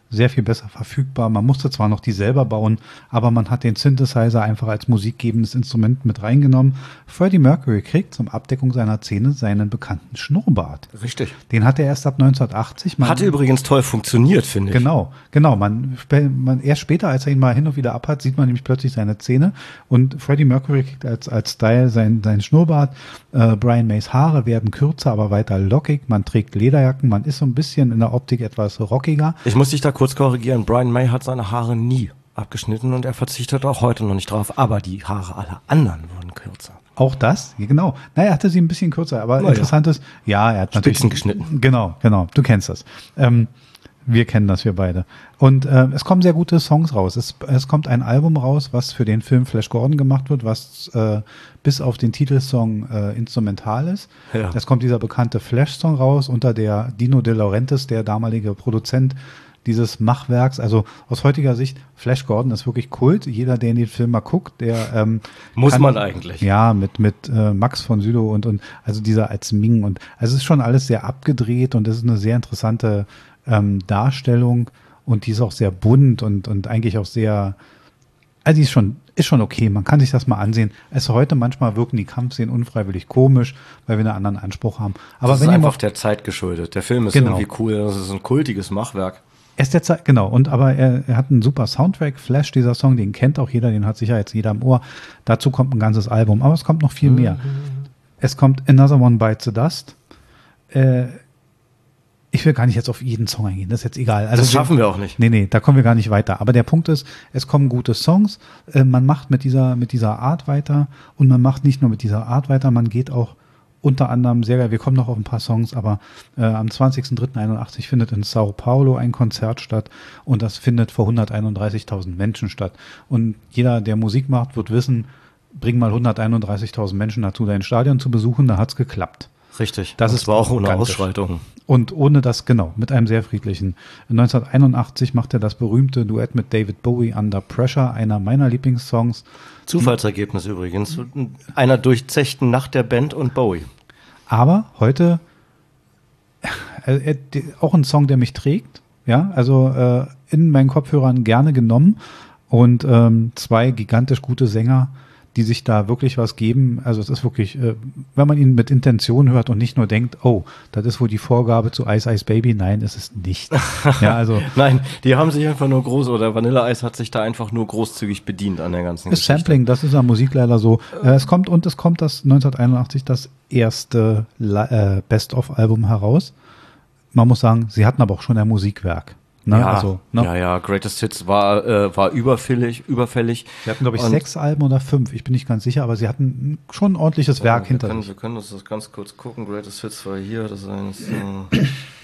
sehr viel besser verfügbar. Man musste zwar noch die selber bauen, aber man hat den Synthesizer einfach als musikgebendes Instrument mit reingenommen. Freddie Mercury kriegt zum Abdeckung seiner Zähne seinen bekannten Schnurrbart. Richtig. Den hat er erst ab 1980. Hatte übrigens toll funktioniert, finde ich. Genau. Man erst später, als er ihn mal hin und wieder abhat, sieht man nämlich plötzlich seine Zähne. Und Freddie Mercury kriegt als Style seinen Schnurrbart. Brian Mays Haare werden kürzer, aber weiter lockig. Man trägt Lederjacken. Man ist so ein bisschen in der Optik etwas rockiger. Ich muss dich da kurz korrigieren. Brian May hat seine Haare nie abgeschnitten und er verzichtet auch heute noch nicht drauf. Aber die Haare aller anderen wurden kürzer. Auch das? Ja, genau. Er hatte sie ein bisschen kürzer, aber interessant ist, er hat Spitzen natürlich geschnitten. Genau. Du kennst das. Wir kennen das, wir beide. Und es kommen sehr gute Songs raus. Es kommt ein Album raus, was für den Film Flash Gordon gemacht wird, was bis auf den Titelsong instrumental ist. Ja. Es kommt dieser bekannte Flash-Song raus, unter der Dino De Laurentiis, der damalige Produzent dieses Machwerks. Also aus heutiger Sicht, Flash Gordon ist wirklich Kult. Jeder, der in den Film mal guckt, der muss man eigentlich. Ja, mit Max von Sydow und also dieser als Ming und also es ist schon alles sehr abgedreht und es ist eine sehr interessante Darstellung und die ist auch sehr bunt und eigentlich auch sehr, also die ist schon okay, man kann sich das mal ansehen. Also heute manchmal wirken die Kampfszenen unfreiwillig komisch, weil wir einen anderen Anspruch haben. Aber das wenn ist einfach der Zeit geschuldet. Der Film ist irgendwie cool, das ist ein kultiges Machwerk. Er ist der Zeit, genau, aber er hat einen super Soundtrack, Flash, dieser Song, den kennt auch jeder, den hat sicher jetzt jeder im Ohr. Dazu kommt ein ganzes Album, aber es kommt noch viel mehr. Es kommt Another One Bites the Dust. Ich will gar nicht jetzt auf jeden Song eingehen, das ist jetzt egal. Also das schaffen wir auch nicht. Nee, da kommen wir gar nicht weiter. Aber der Punkt ist, es kommen gute Songs, man macht mit dieser Art weiter und man macht nicht nur mit dieser Art weiter, man geht auch unter anderem sehr geil, wir kommen noch auf ein paar Songs, aber am 20.03.81 findet in Sao Paulo ein Konzert statt und das findet vor 131.000 Menschen statt. Und jeder, der Musik macht, wird wissen, bring mal 131.000 Menschen dazu, dein Stadion zu besuchen, da hat's geklappt. Richtig, das war auch ohne Ausschreitung. Und ohne das, genau, mit einem sehr friedlichen. 1981 macht er das berühmte Duett mit David Bowie, Under Pressure, einer meiner Lieblingssongs. Zufallsergebnis übrigens. Einer durchzechten Nacht der Band und Bowie. Aber heute auch ein Song, der mich trägt. Ja, also in meinen Kopfhörern gerne genommen. Und zwei gigantisch gute Sänger, die sich da wirklich was geben. Also es ist wirklich, wenn man ihn mit Intention hört und nicht nur denkt, oh, das ist wohl die Vorgabe zu Ice Ice Baby. Nein, ist es nicht. Ja, also nein, die haben sich einfach nur oder Vanilla Ice hat sich da einfach nur großzügig bedient an der ganzen Geschichte. Sampling, das ist an Musik leider so. Es kommt das 1981 das erste Best-of-Album heraus. Man muss sagen, sie hatten aber auch schon ein Musikwerk. Ne? Ja, also, ne? ja, Greatest Hits war überfällig. Sie hatten, glaube ich, 6 Alben oder 5, ich bin nicht ganz sicher, aber sie hatten schon ein ordentliches Werk hinter sich. Wir können das ganz kurz gucken. Greatest Hits war hier, das ist 1, 4, 5,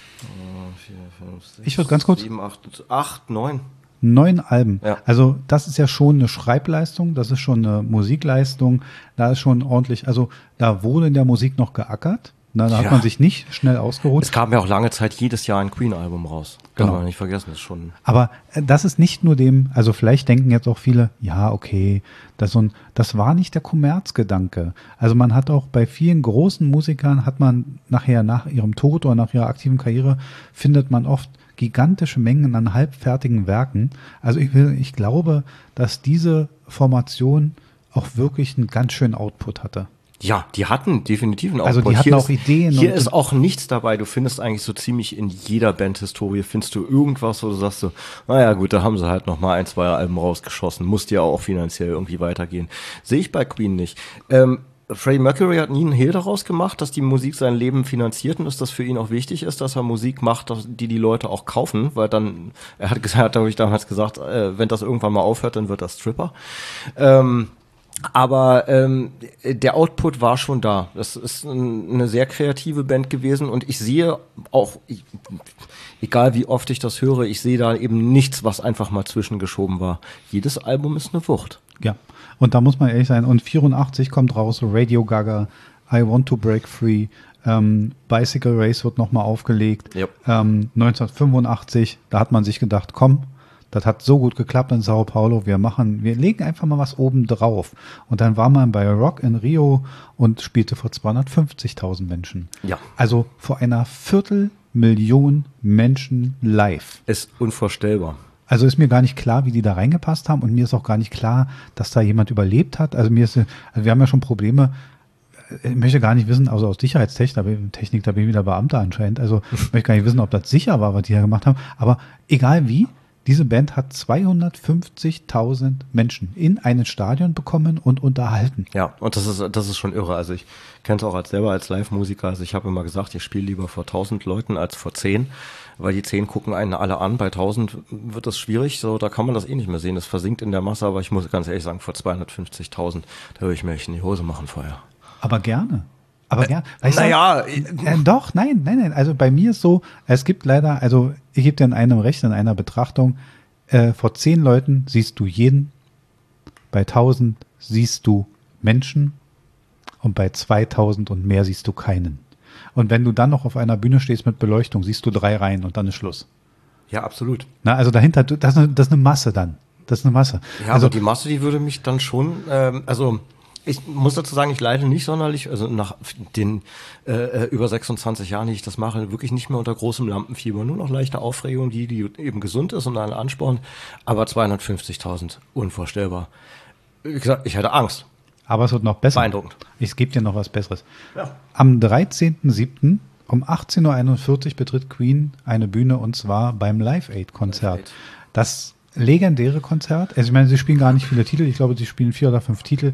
6, ich würde ganz kurz 7, 8, 9. 9 Alben. Ja. Also das ist ja schon eine Schreibleistung, das ist schon eine Musikleistung, da ist schon ordentlich, also da wurde in der Musik noch geackert. Da hat man sich nicht schnell ausgeruht. Es kam ja auch lange Zeit jedes Jahr ein Queen-Album raus. Kann man nicht vergessen, das ist schon. Aber das ist nicht nur also vielleicht denken jetzt auch viele, ja, okay, das war nicht der Kommerzgedanke. Also man hat auch bei vielen großen Musikern hat man nachher nach ihrem Tod oder nach ihrer aktiven Karriere findet man oft gigantische Mengen an halbfertigen Werken. Also ich glaube, dass diese Formation auch wirklich einen ganz schönen Output hatte. Ja, die hatten definitiv einen Output. Also die hatten auch Ideen. Hier ist auch nichts dabei. Du findest eigentlich so ziemlich in jeder Bandhistorie findest du irgendwas, wo du sagst so, naja gut, da haben sie halt noch mal 1, 2 Alben rausgeschossen. Muss ja auch finanziell irgendwie weitergehen. Sehe ich bei Queen nicht. Freddie Mercury hat nie einen Hehl daraus gemacht, dass die Musik sein Leben finanziert und dass das für ihn auch wichtig ist, dass er Musik macht, die Leute auch kaufen, weil dann, er hat damals gesagt, wenn das irgendwann mal aufhört, dann wird das Stripper. Aber der Output war schon da. Das ist eine sehr kreative Band gewesen und ich sehe auch, egal wie oft ich das höre, ich sehe da eben nichts, was einfach mal zwischengeschoben war. Jedes Album ist eine Wucht. Ja, und da muss man ehrlich sein. Und 84 kommt raus, Radio Gaga, I Want to Break Free, Bicycle Race wird nochmal aufgelegt. Yep. 1985, da hat man sich gedacht, komm, das hat so gut geklappt in Sao Paulo, wir legen einfach mal was oben drauf. Und dann war man bei Rock in Rio und spielte vor 250.000 Menschen. Ja. Also vor einer 250.000 Millionen Menschen live. Ist unvorstellbar. Also ist mir gar nicht klar, wie die da reingepasst haben und mir ist auch gar nicht klar, dass da jemand überlebt hat. Also wir haben ja schon Probleme. Ich möchte gar nicht wissen, also aus Sicherheitstechnik, da bin ich wieder Beamter anscheinend. Also ich möchte gar nicht wissen, ob das sicher war, was die da gemacht haben. Aber egal wie, diese Band hat 250.000 Menschen in ein Stadion bekommen und unterhalten. Ja, und das ist schon irre. Also ich kenne es auch selber als Live-Musiker. Also ich habe immer gesagt, ich spiele lieber vor 1000 Leuten als vor 10, weil die 10 gucken einen alle an. Bei 1000 wird das schwierig, so da kann man das eh nicht mehr sehen. Das versinkt in der Masse, aber ich muss ganz ehrlich sagen, vor 250.000, da würde ich mir echt in die Hose machen vorher. Aber gerne. Weißt du? Doch, nein. Also bei mir ist so, es gibt leider, also ich gebe dir in einem Recht, in einer Betrachtung, vor 10 Leuten siehst du jeden, bei 1000 siehst du Menschen und bei 2000 und mehr siehst du keinen. Und wenn du dann noch auf einer Bühne stehst mit Beleuchtung, siehst du 3 Reihen und dann ist Schluss. Ja, absolut. Na, also dahinter, das ist eine Masse dann. Das ist eine Masse. Ja, also aber die Masse, die würde mich dann schon, ich muss dazu sagen, ich leide nicht sonderlich, also nach den über 26 Jahren, die ich das mache, wirklich nicht mehr unter großem Lampenfieber, nur noch leichte Aufregung, die eben gesund ist und einen anspornt, aber 250.000, unvorstellbar. Wie gesagt, ich hatte Angst. Aber es wird noch besser. Beeindruckend. Ich gebe dir noch was Besseres. Ja. Am 13.07. um 18.41 Uhr betritt Queen eine Bühne und zwar beim Live Aid-Konzert. Live Aid. Das legendäre Konzert. Also ich meine, sie spielen gar nicht viele Titel. Ich glaube, sie spielen 4 oder 5 Titel.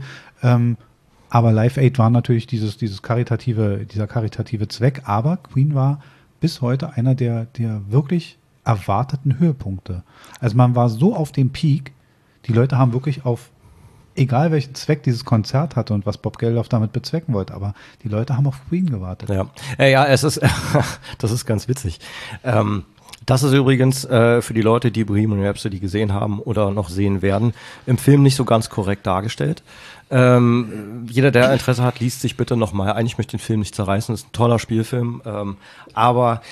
Aber Live Aid war natürlich dieser karitative Zweck. Aber Queen war bis heute einer der wirklich erwarteten Höhepunkte. Also man war so auf dem Peak. Die Leute haben wirklich auf, egal welchen Zweck dieses Konzert hatte und was Bob Geldof damit bezwecken wollte, aber die Leute haben auf Queen gewartet. Ja, das ist ganz witzig. Das ist übrigens für die Leute, die Bohemian Rhapsody gesehen haben oder noch sehen werden, im Film nicht so ganz korrekt dargestellt. Jeder, der Interesse hat, liest sich bitte nochmal ein. Ich möchte den Film nicht zerreißen, es ist ein toller Spielfilm, aber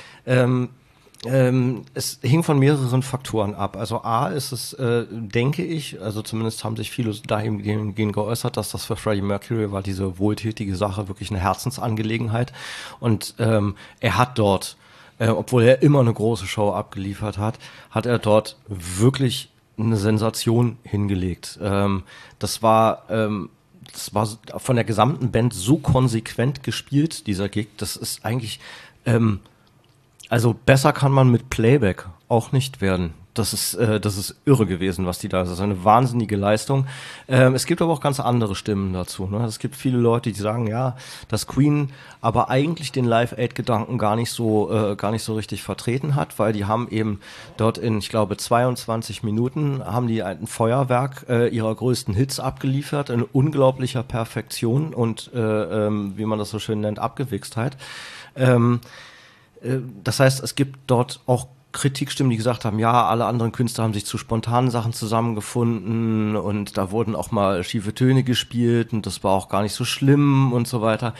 es hing von mehreren Faktoren ab. Also A ist es, denke ich, also zumindest haben sich viele dahingehend geäußert, dass das für Freddie Mercury war, diese wohltätige Sache, wirklich eine Herzensangelegenheit. Und er hat dort, obwohl er immer eine große Show abgeliefert hat, hat er dort wirklich eine Sensation hingelegt. Das war von der gesamten Band so konsequent gespielt, dieser Gig, das ist eigentlich also besser kann man mit Playback auch nicht werden. Das ist irre gewesen, was die da, das ist eine wahnsinnige Leistung. Es gibt aber auch ganz andere Stimmen dazu. Ne? Es gibt viele Leute, die sagen, ja, dass Queen aber eigentlich den Live-Aid-Gedanken gar nicht so richtig vertreten hat, weil die haben eben dort in, ich glaube, 22 Minuten haben die ein Feuerwerk ihrer größten Hits abgeliefert, in unglaublicher Perfektion und wie man das so schön nennt, Abgewichstheit. Das heißt, es gibt dort auch Kritikstimmen, die gesagt haben, ja, alle anderen Künstler haben sich zu spontanen Sachen zusammengefunden und da wurden auch mal schiefe Töne gespielt und das war auch gar nicht so schlimm und so weiter.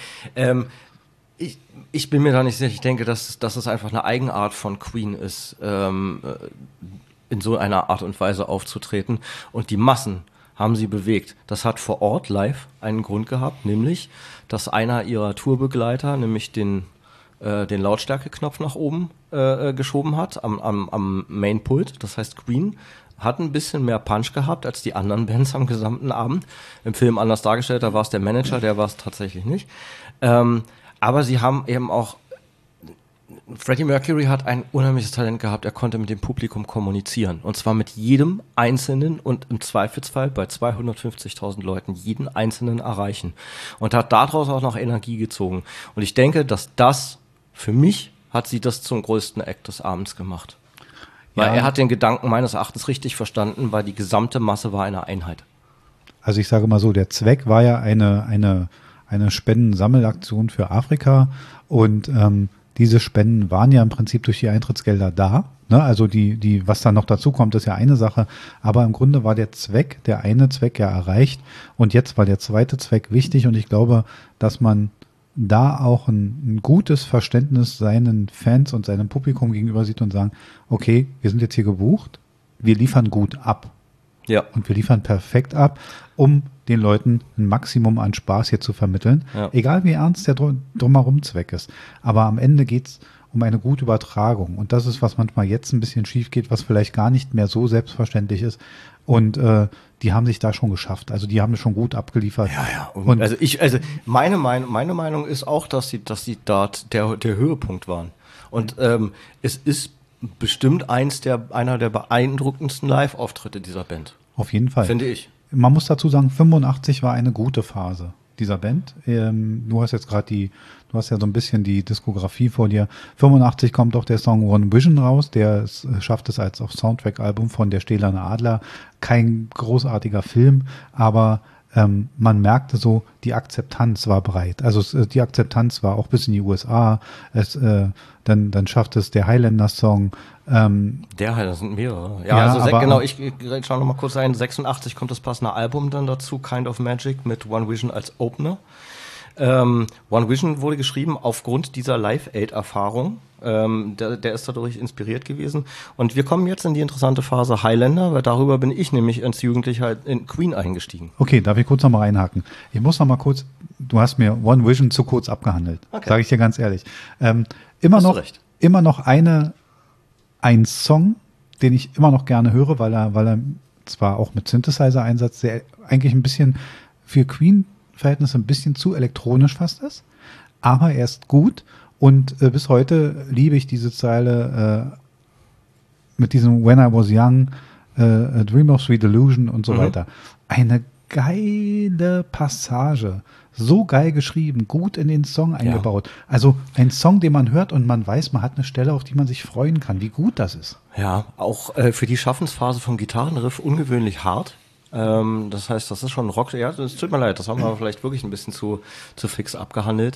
Ich bin mir da nicht sicher. Ich denke, dass es einfach eine Eigenart von Queen ist, in so einer Art und Weise aufzutreten und die Massen haben sie bewegt. Das hat vor Ort live einen Grund gehabt, nämlich, dass einer ihrer Tourbegleiter, nämlich den Lautstärkeknopf nach oben geschoben hat am Mainpult. Das heißt, Queen hat ein bisschen mehr Punch gehabt als die anderen Bands am gesamten Abend. Im Film anders dargestellt, da war es der Manager, der war es tatsächlich nicht. Aber sie haben eben auch, Freddie Mercury hat ein unheimliches Talent gehabt, er konnte mit dem Publikum kommunizieren. Und zwar mit jedem Einzelnen und im Zweifelsfall bei 250.000 Leuten jeden Einzelnen erreichen. Und hat daraus auch noch Energie gezogen. Und ich denke, dass für mich hat sie das zum größten Act des Abends gemacht. Weil er hat den Gedanken meines Erachtens richtig verstanden, weil die gesamte Masse war eine Einheit. Also ich sage mal so, der Zweck war ja eine Spendensammelaktion für Afrika und diese Spenden waren ja im Prinzip durch die Eintrittsgelder da. Ne? Also was da noch dazu kommt, ist ja eine Sache. Aber im Grunde war der eine Zweck ja erreicht und jetzt war der zweite Zweck wichtig und ich glaube, dass man da auch ein gutes Verständnis seinen Fans und seinem Publikum gegenüber sieht und sagen, okay, wir sind jetzt hier gebucht, wir liefern gut ab. Ja. Und wir liefern perfekt ab, um den Leuten ein Maximum an Spaß hier zu vermitteln. Ja. Egal wie ernst der drumherum Zweck ist. Aber am Ende geht's um eine gute Übertragung. Und das ist, was manchmal jetzt ein bisschen schief geht, was vielleicht gar nicht mehr so selbstverständlich ist. Und die haben sich da schon geschafft. Also die haben schon gut abgeliefert. Ja. Und meine Meinung ist auch, dass die dort der Höhepunkt waren. Und es ist bestimmt einer der beeindruckendsten Live-Auftritte dieser Band. Auf jeden Fall. Finde ich. Man muss dazu sagen, 85 war eine gute Phase dieser Band. Du hast jetzt gerade du hast ja so ein bisschen die Diskografie vor dir. 85 kommt auch der Song One Vision raus, schafft es als auch Soundtrack-Album von Der Stählerne Adler. Kein großartiger Film, aber man merkte so, die Akzeptanz war breit. Also die Akzeptanz war auch bis in die USA. Dann schafft es der Highlander-Song. Der Highlander sind mehrere. Genau, ich schaue noch mal kurz ein. 86 kommt das passende Album dann dazu, Kind of Magic, mit One Vision als Opener. One Vision wurde geschrieben aufgrund dieser Live-Aid-Erfahrung. Der ist dadurch inspiriert gewesen. Und wir kommen jetzt in die interessante Phase Highlander, weil darüber bin ich nämlich als Jugendlicher in Queen eingestiegen. Okay, darf ich kurz noch mal reinhaken? Ich muss noch mal kurz, du hast mir One Vision zu kurz abgehandelt, sage ich dir ganz ehrlich. Immer noch ein Song, den ich immer noch gerne höre, weil er zwar auch mit Synthesizer-Einsatz eigentlich ein bisschen für Queen-Verhältnisse ein bisschen zu elektronisch fast ist, aber er ist gut. Und bis heute liebe ich diese Zeile mit diesem When I Was Young, A Dream of Sweet Illusion und so weiter. Eine geile Passage. So geil geschrieben, gut in den Song eingebaut. Also ein Song, den man hört und man weiß, man hat eine Stelle, auf die man sich freuen kann. Wie gut das ist. Ja, auch für die Schaffensphase vom Gitarrenriff ungewöhnlich hart. Das heißt, das ist schon Rock. Ja, es tut mir leid, das haben wir vielleicht wirklich ein bisschen zu fix abgehandelt.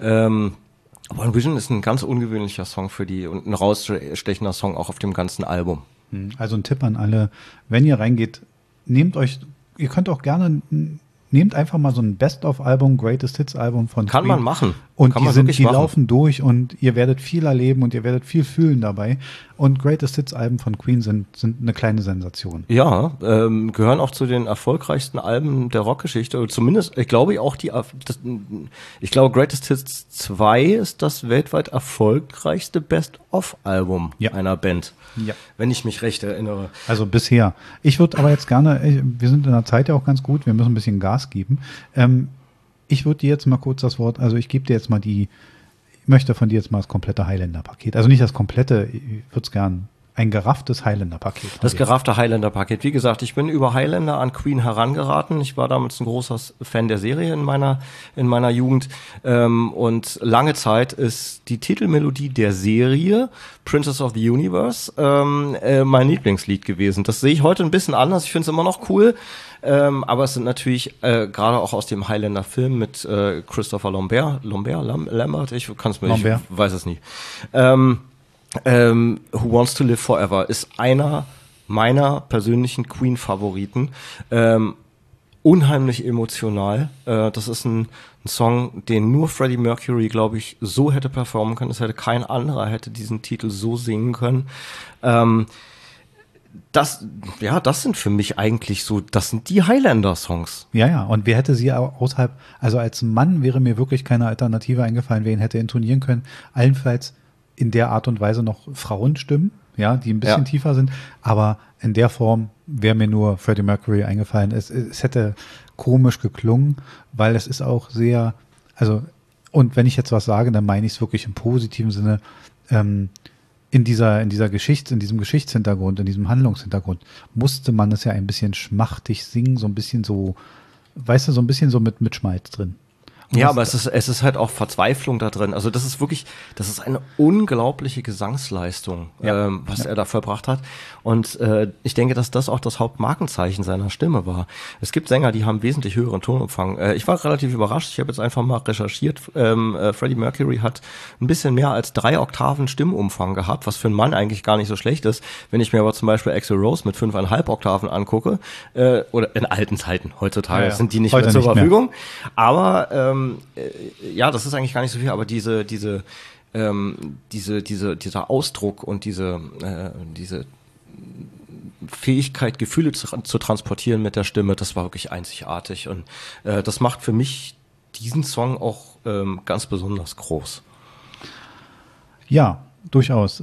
One Vision ist ein ganz ungewöhnlicher Song und ein rausstechender Song auch auf dem ganzen Album. Also ein Tipp an alle, wenn ihr reingeht, ihr könnt auch gerne, nehmt einfach mal so ein Best-of-Album, Greatest Hits-Album von Queen. Kann man machen. Und die laufen durch und ihr werdet viel erleben und ihr werdet viel fühlen dabei. Und Greatest Hits-Alben von Queen sind eine kleine Sensation. Ja, gehören auch zu den erfolgreichsten Alben der Rockgeschichte. Zumindest, ich glaube Greatest Hits 2 ist das weltweit erfolgreichste Best-of-Album einer Band. Ja. Wenn ich mich recht erinnere. Also bisher. Ich würde aber jetzt gerne, wir sind in der Zeit ja auch ganz gut, wir müssen ein bisschen Gas geben. Ich würde dir jetzt mal kurz das Wort, also ich gebe dir jetzt mal ich möchte von dir jetzt mal das komplette Highlander-Paket. Also nicht das komplette, ich würde es gern, ein gerafftes Highlander-Paket. Das geraffte Highlander-Paket. Wie gesagt, ich bin über Highlander an Queen herangeraten. Ich war damals ein großer Fan der Serie in meiner Jugend. Und lange Zeit ist die Titelmelodie der Serie Princess of the Universe mein Lieblingslied gewesen. Das sehe ich heute ein bisschen anders. Ich finde es immer noch cool. Aber es sind natürlich gerade auch aus dem Highlander-Film mit Christopher Lambert, ich weiß es nicht. Who Wants to Live Forever ist einer meiner persönlichen Queen-Favoriten. Unheimlich emotional. Das ist ein Song, den nur Freddie Mercury, glaube ich, so hätte performen können. Es hätte kein anderer hätte diesen Titel so singen können. Das sind für mich eigentlich so, das sind die Highlander-Songs. Ja, und wer hätte sie außerhalb, also als Mann wäre mir wirklich keine Alternative eingefallen, wer ihn hätte intonieren können. Allenfalls in der Art und Weise noch Frauenstimmen, ja, die ein bisschen tiefer sind, aber in der Form wäre mir nur Freddie Mercury eingefallen. Es hätte komisch geklungen, weil es ist auch sehr, also, und wenn ich jetzt was sage, dann meine ich es wirklich im positiven Sinne, in diesem Geschichtshintergrund, in diesem Handlungshintergrund, musste man es ja ein bisschen schmachtig singen, so ein bisschen so, weißt du, so ein bisschen so mit Schmalz drin. Ja, aber es ist halt auch Verzweiflung da drin. Also das ist eine unglaubliche Gesangsleistung, was er da vollbracht hat. Und ich denke, dass das auch das Hauptmarkenzeichen seiner Stimme war. Es gibt Sänger, die haben wesentlich höheren Tonumfang. Ich war relativ überrascht. Ich habe jetzt einfach mal recherchiert. Freddie Mercury hat ein bisschen mehr als 3 Oktaven Stimmumfang gehabt, was für einen Mann eigentlich gar nicht so schlecht ist. Wenn ich mir aber zum Beispiel Axl Rose mit 5,5 Oktaven angucke, oder in alten Zeiten, heutzutage sind die nicht mehr zur Verfügung. Aber das ist eigentlich gar nicht so viel, aber dieser Ausdruck und diese Fähigkeit, Gefühle zu transportieren mit der Stimme, das war wirklich einzigartig. Und das macht für mich diesen Song auch ganz besonders groß. Ja, durchaus.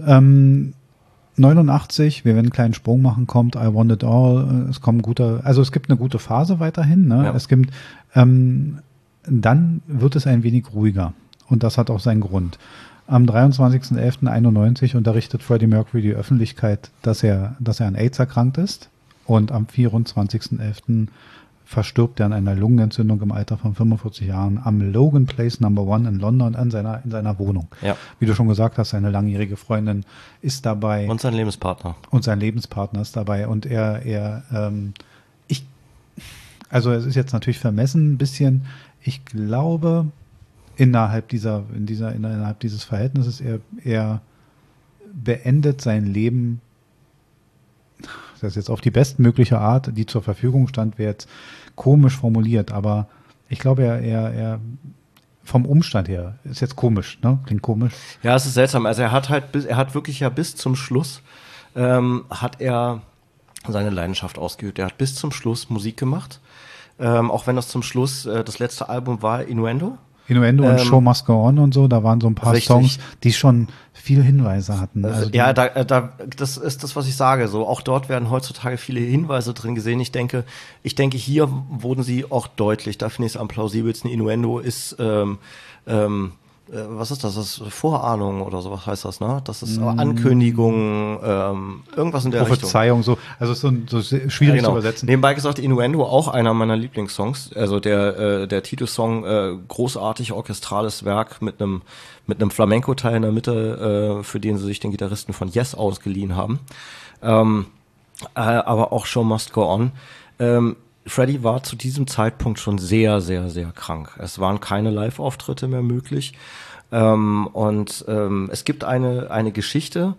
89, wir werden einen kleinen Sprung machen, kommt I Want It All, es gibt eine gute Phase weiterhin, ne? Ja. Es gibt, dann wird es ein wenig ruhiger und das hat auch seinen Grund. Am 23.11.91 unterrichtet Freddie Mercury die Öffentlichkeit, dass er an AIDS erkrankt ist und am 24.11. verstirbt er an einer Lungenentzündung im Alter von 45 Jahren am Logan Place No. 1 in London in seiner Wohnung. Ja. Wie du schon gesagt hast, seine langjährige Freundin ist dabei. Und sein Lebenspartner. Und sein Lebenspartner ist dabei. Und also es ist jetzt natürlich vermessen ein bisschen. Ich glaube, innerhalb dieses Verhältnisses, er beendet sein Leben, das ist jetzt auf die bestmögliche Art, die zur Verfügung stand, wäre jetzt komisch formuliert, aber ich glaube, er vom Umstand her ist jetzt komisch, ne? Klingt komisch. Ja, es ist seltsam. Also er hat wirklich ja bis zum Schluss hat er seine Leidenschaft ausgeübt. Er hat bis zum Schluss Musik gemacht, auch wenn das zum Schluss das letzte Album war, Innuendo. Und Show Must Go On und so, da waren so ein paar richtig. Songs, die schon viel Hinweise hatten. Also ja, das ist das, was ich sage. So, auch dort werden heutzutage viele Hinweise drin gesehen. Ich denke, hier wurden sie auch deutlich. Da finde ich es am plausibelsten. Innuendo ist, was ist das? Das ist Vorahnung oder sowas heißt das, ne? Das ist Ankündigung, irgendwas in der Prophezeiung, Richtung. so. Also es ist so schwierig zu übersetzen. Nebenbei gesagt, Innuendo auch einer meiner Lieblingssongs. Also der Titelsong, großartig orchestrales Werk mit einem Flamenco-Teil in der Mitte, für den sie sich den Gitarristen von Yes ausgeliehen haben. Aber auch Show Must Go On. Freddie war zu diesem Zeitpunkt schon sehr, sehr, sehr krank. Es waren keine Live-Auftritte mehr möglich. Es gibt eine Geschichte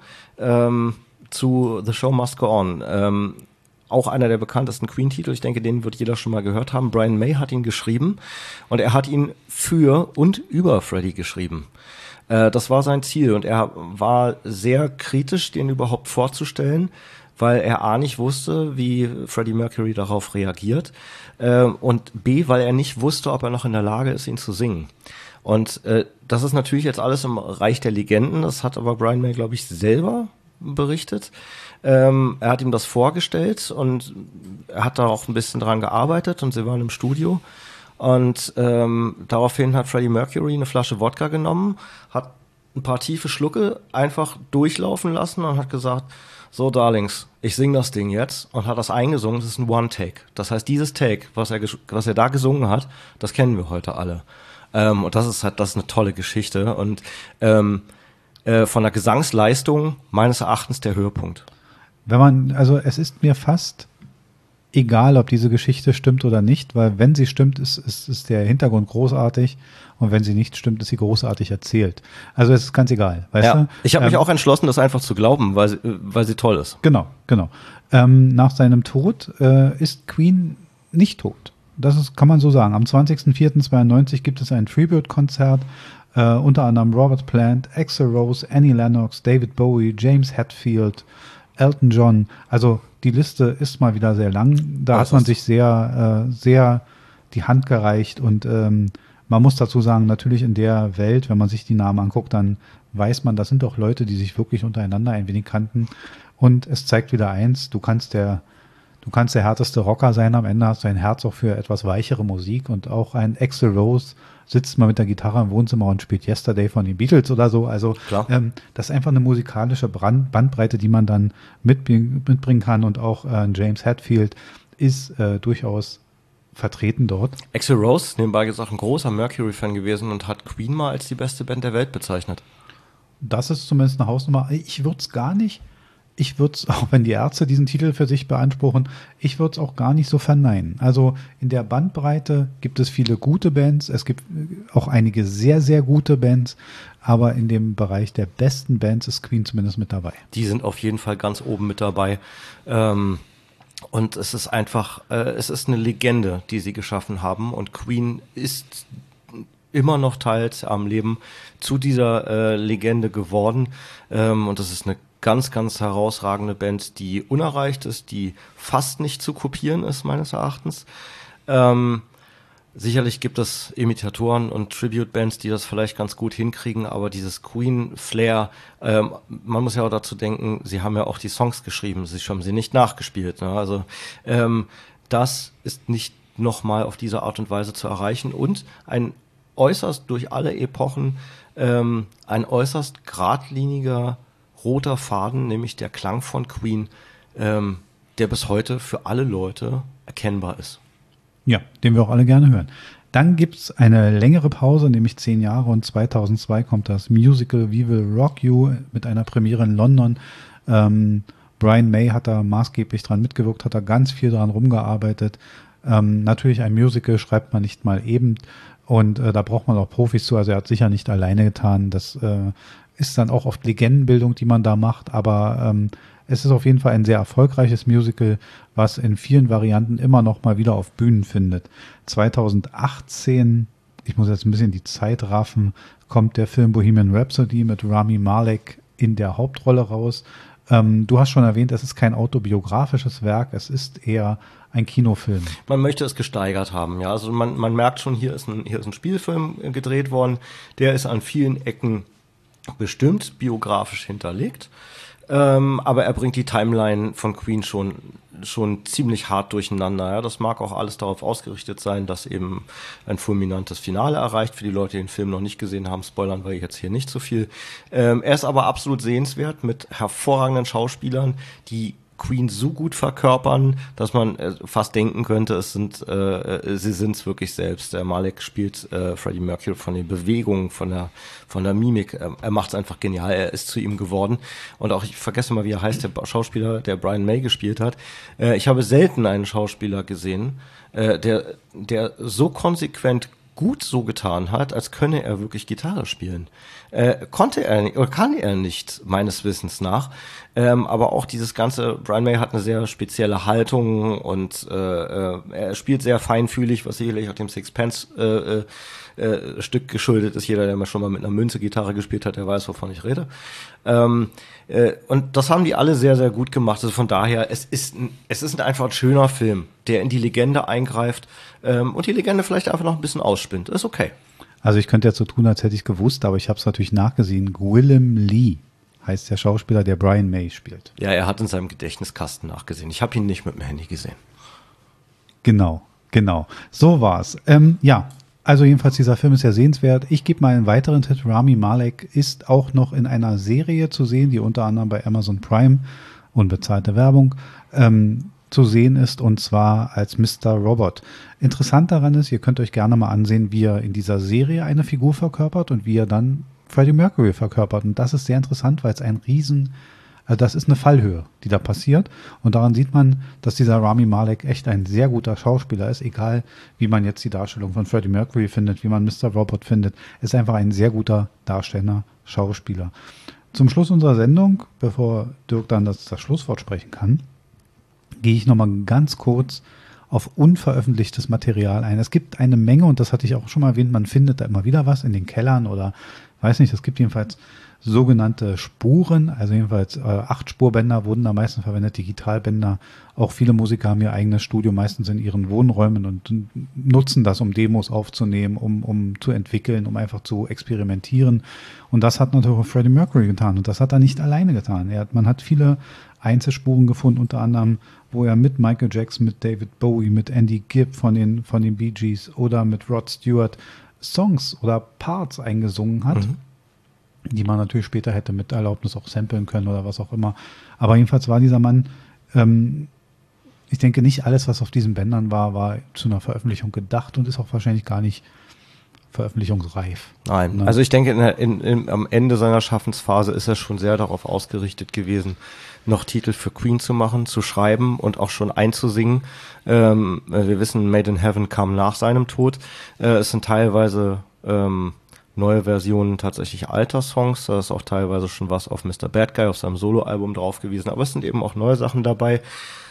zu The Show Must Go On. Auch einer der bekanntesten Queen-Titel. Ich denke, den wird jeder schon mal gehört haben. Brian May hat ihn geschrieben und er hat ihn für und über Freddie geschrieben. Das war sein Ziel und er war sehr kritisch, den überhaupt vorzustellen, weil er A nicht wusste, wie Freddie Mercury darauf reagiert und B, weil er nicht wusste, ob er noch in der Lage ist, ihn zu singen. Und das ist natürlich jetzt alles im Reich der Legenden, das hat aber Brian May, glaube ich, selber berichtet. Er hat ihm das vorgestellt und er hat da auch ein bisschen dran gearbeitet und sie waren im Studio. Und daraufhin hat Freddie Mercury eine Flasche Wodka genommen, hat ein paar tiefe Schlucke einfach durchlaufen lassen und hat gesagt, so, Darlings, ich singe das Ding jetzt und hat das eingesungen, das ist ein One-Take. Das heißt, dieses Take, was er da gesungen hat, das kennen wir heute alle. Und das ist eine tolle Geschichte und von der Gesangsleistung meines Erachtens der Höhepunkt. Also es ist mir fast egal, ob diese Geschichte stimmt oder nicht, weil wenn sie stimmt, ist der Hintergrund großartig und wenn sie nicht stimmt, ist sie großartig erzählt. Also es ist ganz egal, weißt du? Ich habe mich auch entschlossen, das einfach zu glauben, weil sie toll ist. Genau. Nach seinem Tod ist Queen nicht tot. Kann man so sagen. Am 20.04.92 gibt es ein Tribute-Konzert, unter anderem Robert Plant, Axl Rose, Annie Lennox, David Bowie, James Hetfield, Elton John. Also die Liste ist mal wieder sehr lang. Da hat man sich sehr, sehr die Hand gereicht und man muss dazu sagen, natürlich in der Welt, wenn man sich die Namen anguckt, dann weiß man, das sind doch Leute, die sich wirklich untereinander ein wenig kannten. Und es zeigt wieder eins, du kannst der härteste Rocker sein, am Ende hast du ein Herz auch für etwas weichere Musik und auch ein Axl Rose sitzt mal mit der Gitarre im Wohnzimmer und spielt Yesterday von den Beatles oder so. Also das ist einfach eine musikalische Bandbreite, die man dann mitbringen kann und auch James Hetfield ist durchaus vertreten dort. Axl Rose, nebenbei gesagt, ein großer Mercury-Fan gewesen und hat Queen mal als die beste Band der Welt bezeichnet. Das ist zumindest eine Hausnummer. Ich würde es, auch wenn die Ärzte diesen Titel für sich beanspruchen, ich würde es auch gar nicht so verneinen. Also in der Bandbreite gibt es viele gute Bands, es gibt auch einige sehr, sehr gute Bands, aber in dem Bereich der besten Bands ist Queen zumindest mit dabei. Die sind auf jeden Fall ganz oben mit dabei. Und es ist einfach, es ist eine Legende, die sie geschaffen haben und Queen ist immer noch teils am Leben zu dieser Legende geworden und das ist eine ganz, ganz herausragende Band, die unerreicht ist, die fast nicht zu kopieren ist, meines Erachtens. Sicherlich gibt es Imitatoren und Tribute-Bands, die das vielleicht ganz gut hinkriegen, aber dieses Queen-Flair, man muss ja auch dazu denken, sie haben ja auch die Songs geschrieben, sie haben sie nicht nachgespielt. Ne? Also das ist nicht nochmal auf diese Art und Weise zu erreichen und ein äußerst durch alle Epochen ein äußerst geradliniger roter Faden, nämlich der Klang von Queen, der bis heute für alle Leute erkennbar ist. Ja, den wir auch alle gerne hören. Dann gibt's eine längere Pause, nämlich 10 Jahre und 2002 kommt das Musical We Will Rock You mit einer Premiere in London. Brian May hat da maßgeblich dran mitgewirkt, hat da ganz viel dran rumgearbeitet. Natürlich ein Musical schreibt man nicht mal eben und da braucht man auch Profis zu, also er hat sicher nicht alleine getan. Das ist dann auch oft Legendenbildung, die man da macht, aber es ist auf jeden Fall ein sehr erfolgreiches Musical, was in vielen Varianten immer noch mal wieder auf Bühnen findet. 2018, ich muss jetzt ein bisschen die Zeit raffen, kommt der Film Bohemian Rhapsody mit Rami Malek in der Hauptrolle raus. Du hast schon erwähnt, es ist kein autobiografisches Werk, es ist eher ein Kinofilm. Man möchte es gesteigert haben, ja. Also man merkt schon, hier ist ein Spielfilm gedreht worden, der ist an vielen Ecken bestimmt biografisch hinterlegt. Aber er bringt die Timeline von Queen schon ziemlich hart durcheinander. Ja. Das mag auch alles darauf ausgerichtet sein, dass eben ein fulminantes Finale erreicht. Für die Leute, die den Film noch nicht gesehen haben, spoilern wir jetzt hier nicht so viel. Er ist aber absolut sehenswert mit hervorragenden Schauspielern, die Queen so gut verkörpern, dass man fast denken könnte, sie sind es wirklich selbst. Der Malek spielt Freddie Mercury von den Bewegungen, von der Mimik. Er macht es einfach genial. Er ist zu ihm geworden. Und auch, ich vergesse mal, wie er heißt, der Schauspieler, der Brian May gespielt hat. Ich habe selten einen Schauspieler gesehen, der so konsequent gut so getan hat, als könne er wirklich Gitarre spielen. Konnte er nicht, oder kann er nicht, meines Wissens nach. Aber auch dieses ganze, Brian May hat eine sehr spezielle Haltung und er spielt sehr feinfühlig, was sicherlich auch dem Sixpence Stück geschuldet ist. Jeder, der mal schon mal mit einer Münze Gitarre gespielt hat, der weiß, wovon ich rede. Und das haben die alle sehr, sehr gut gemacht. Also von daher, es ist einfach ein schöner Film, der in die Legende eingreift und die Legende vielleicht einfach noch ein bisschen ausspinnt. Ist okay. Also ich könnte jetzt so tun, als hätte ich gewusst, aber ich habe es natürlich nachgesehen. Gwilym Lee heißt der Schauspieler, der Brian May spielt. Ja, er hat in seinem Gedächtniskasten nachgesehen. Ich habe ihn nicht mit dem Handy gesehen. Genau. So war's. Ja, also jedenfalls dieser Film ist ja sehenswert. Ich gebe mal einen weiteren Tipp. Rami Malek ist auch noch in einer Serie zu sehen, die unter anderem bei Amazon Prime, unbezahlte Werbung, zu sehen ist, und zwar als Mr. Robot. Interessant daran ist, ihr könnt euch gerne mal ansehen, wie er in dieser Serie eine Figur verkörpert und wie er dann Freddie Mercury verkörpert. Und das ist sehr interessant, weil es also das ist eine Fallhöhe, die da passiert. Und daran sieht man, dass dieser Rami Malek echt ein sehr guter Schauspieler ist, egal wie man jetzt die Darstellung von Freddie Mercury findet, wie man Mr. Robot findet. Ist einfach ein sehr guter darstellender Schauspieler. Zum Schluss unserer Sendung, bevor Dirk dann das Schlusswort sprechen kann, gehe ich nochmal ganz kurz auf unveröffentlichtes Material ein. Es gibt eine Menge, und das hatte ich auch schon mal erwähnt, man findet da immer wieder was in den Kellern oder weiß nicht, es gibt jedenfalls sogenannte Spuren, also jedenfalls 8-Spurbänder wurden da meistens verwendet, Digitalbänder. Auch viele Musiker haben ihr eigenes Studio meistens in ihren Wohnräumen und nutzen das, um Demos aufzunehmen, um zu entwickeln, um einfach zu experimentieren. Und das hat natürlich auch Freddie Mercury getan, und das hat er nicht alleine getan. Man hat viele Einzelspuren gefunden, unter anderem, wo er mit Michael Jackson, mit David Bowie, mit Andy Gibb von den Bee Gees oder mit Rod Stewart Songs oder Parts eingesungen hat, die man natürlich später hätte mit Erlaubnis auch samplen können oder was auch immer. Aber jedenfalls war dieser Mann, ich denke, nicht alles, was auf diesen Bändern war zu einer Veröffentlichung gedacht und ist auch wahrscheinlich gar nicht veröffentlichungsreif. Nein, Ne? Also ich denke, am Ende seiner Schaffensphase ist er schon sehr darauf ausgerichtet gewesen, noch Titel für Queen zu machen, zu schreiben und auch schon einzusingen. Wir wissen, Made in Heaven kam nach seinem Tod. Es sind teilweise neue Versionen tatsächlich alter Songs. Da ist auch teilweise schon was auf Mr. Bad Guy, auf seinem Soloalbum drauf gewesen. Aber es sind eben auch neue Sachen dabei.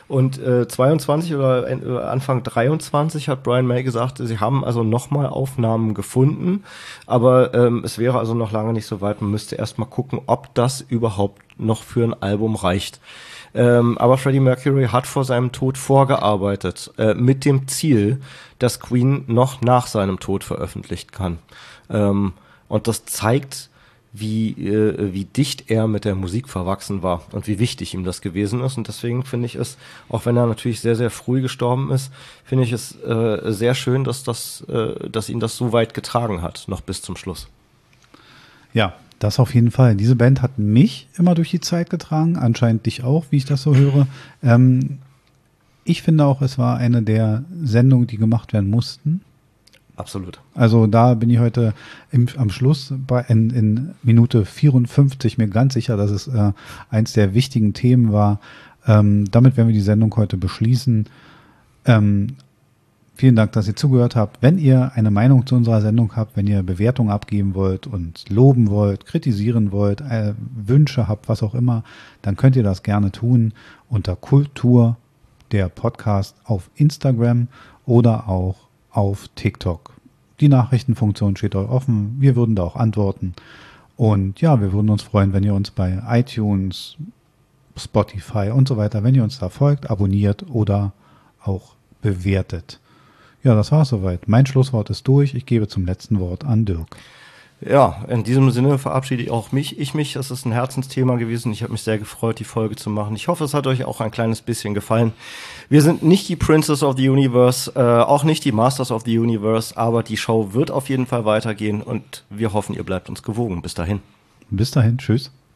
Und 22 oder Anfang 23 hat Brian May gesagt, sie haben also nochmal Aufnahmen gefunden, aber es wäre also noch lange nicht so weit. Man müsste erst mal gucken, ob das überhaupt noch für ein Album reicht. Aber Freddie Mercury hat vor seinem Tod vorgearbeitet, mit dem Ziel, dass Queen noch nach seinem Tod veröffentlicht kann. Und das zeigt, wie dicht er mit der Musik verwachsen war und wie wichtig ihm das gewesen ist. Und deswegen finde ich es, auch wenn er natürlich sehr, sehr früh gestorben ist, finde ich es sehr schön, dass ihn das so weit getragen hat, noch bis zum Schluss. Ja, das auf jeden Fall. Diese Band hat mich immer durch die Zeit getragen, anscheinend dich auch, wie ich das so höre. Ich finde auch, es war eine der Sendungen, die gemacht werden mussten. Absolut. Also da bin ich heute am Schluss in Minute 54 mir ganz sicher, dass es eins der wichtigen Themen war. Damit werden wir die Sendung heute beschließen. Vielen Dank, dass ihr zugehört habt. Wenn ihr eine Meinung zu unserer Sendung habt, wenn ihr Bewertungen abgeben wollt und loben wollt, kritisieren wollt, Wünsche habt, was auch immer, dann könnt ihr das gerne tun unter Kultur, der Podcast auf Instagram oder auch auf TikTok. Die Nachrichtenfunktion steht euch offen. Wir würden da auch antworten. Und ja, wir würden uns freuen, wenn ihr uns bei iTunes, Spotify und so weiter, wenn ihr uns da folgt, abonniert oder auch bewertet. Ja, das war's soweit. Mein Schlusswort ist durch. Ich gebe zum letzten Wort an Dirk. Ja, in diesem Sinne verabschiede ich auch mich. Es ist ein Herzensthema gewesen. Ich habe mich sehr gefreut, die Folge zu machen. Ich hoffe, es hat euch auch ein kleines bisschen gefallen. Wir sind nicht die Princess of the Universe, auch nicht die Masters of the Universe, aber die Show wird auf jeden Fall weitergehen und wir hoffen, ihr bleibt uns gewogen. Bis dahin. Bis dahin. Tschüss.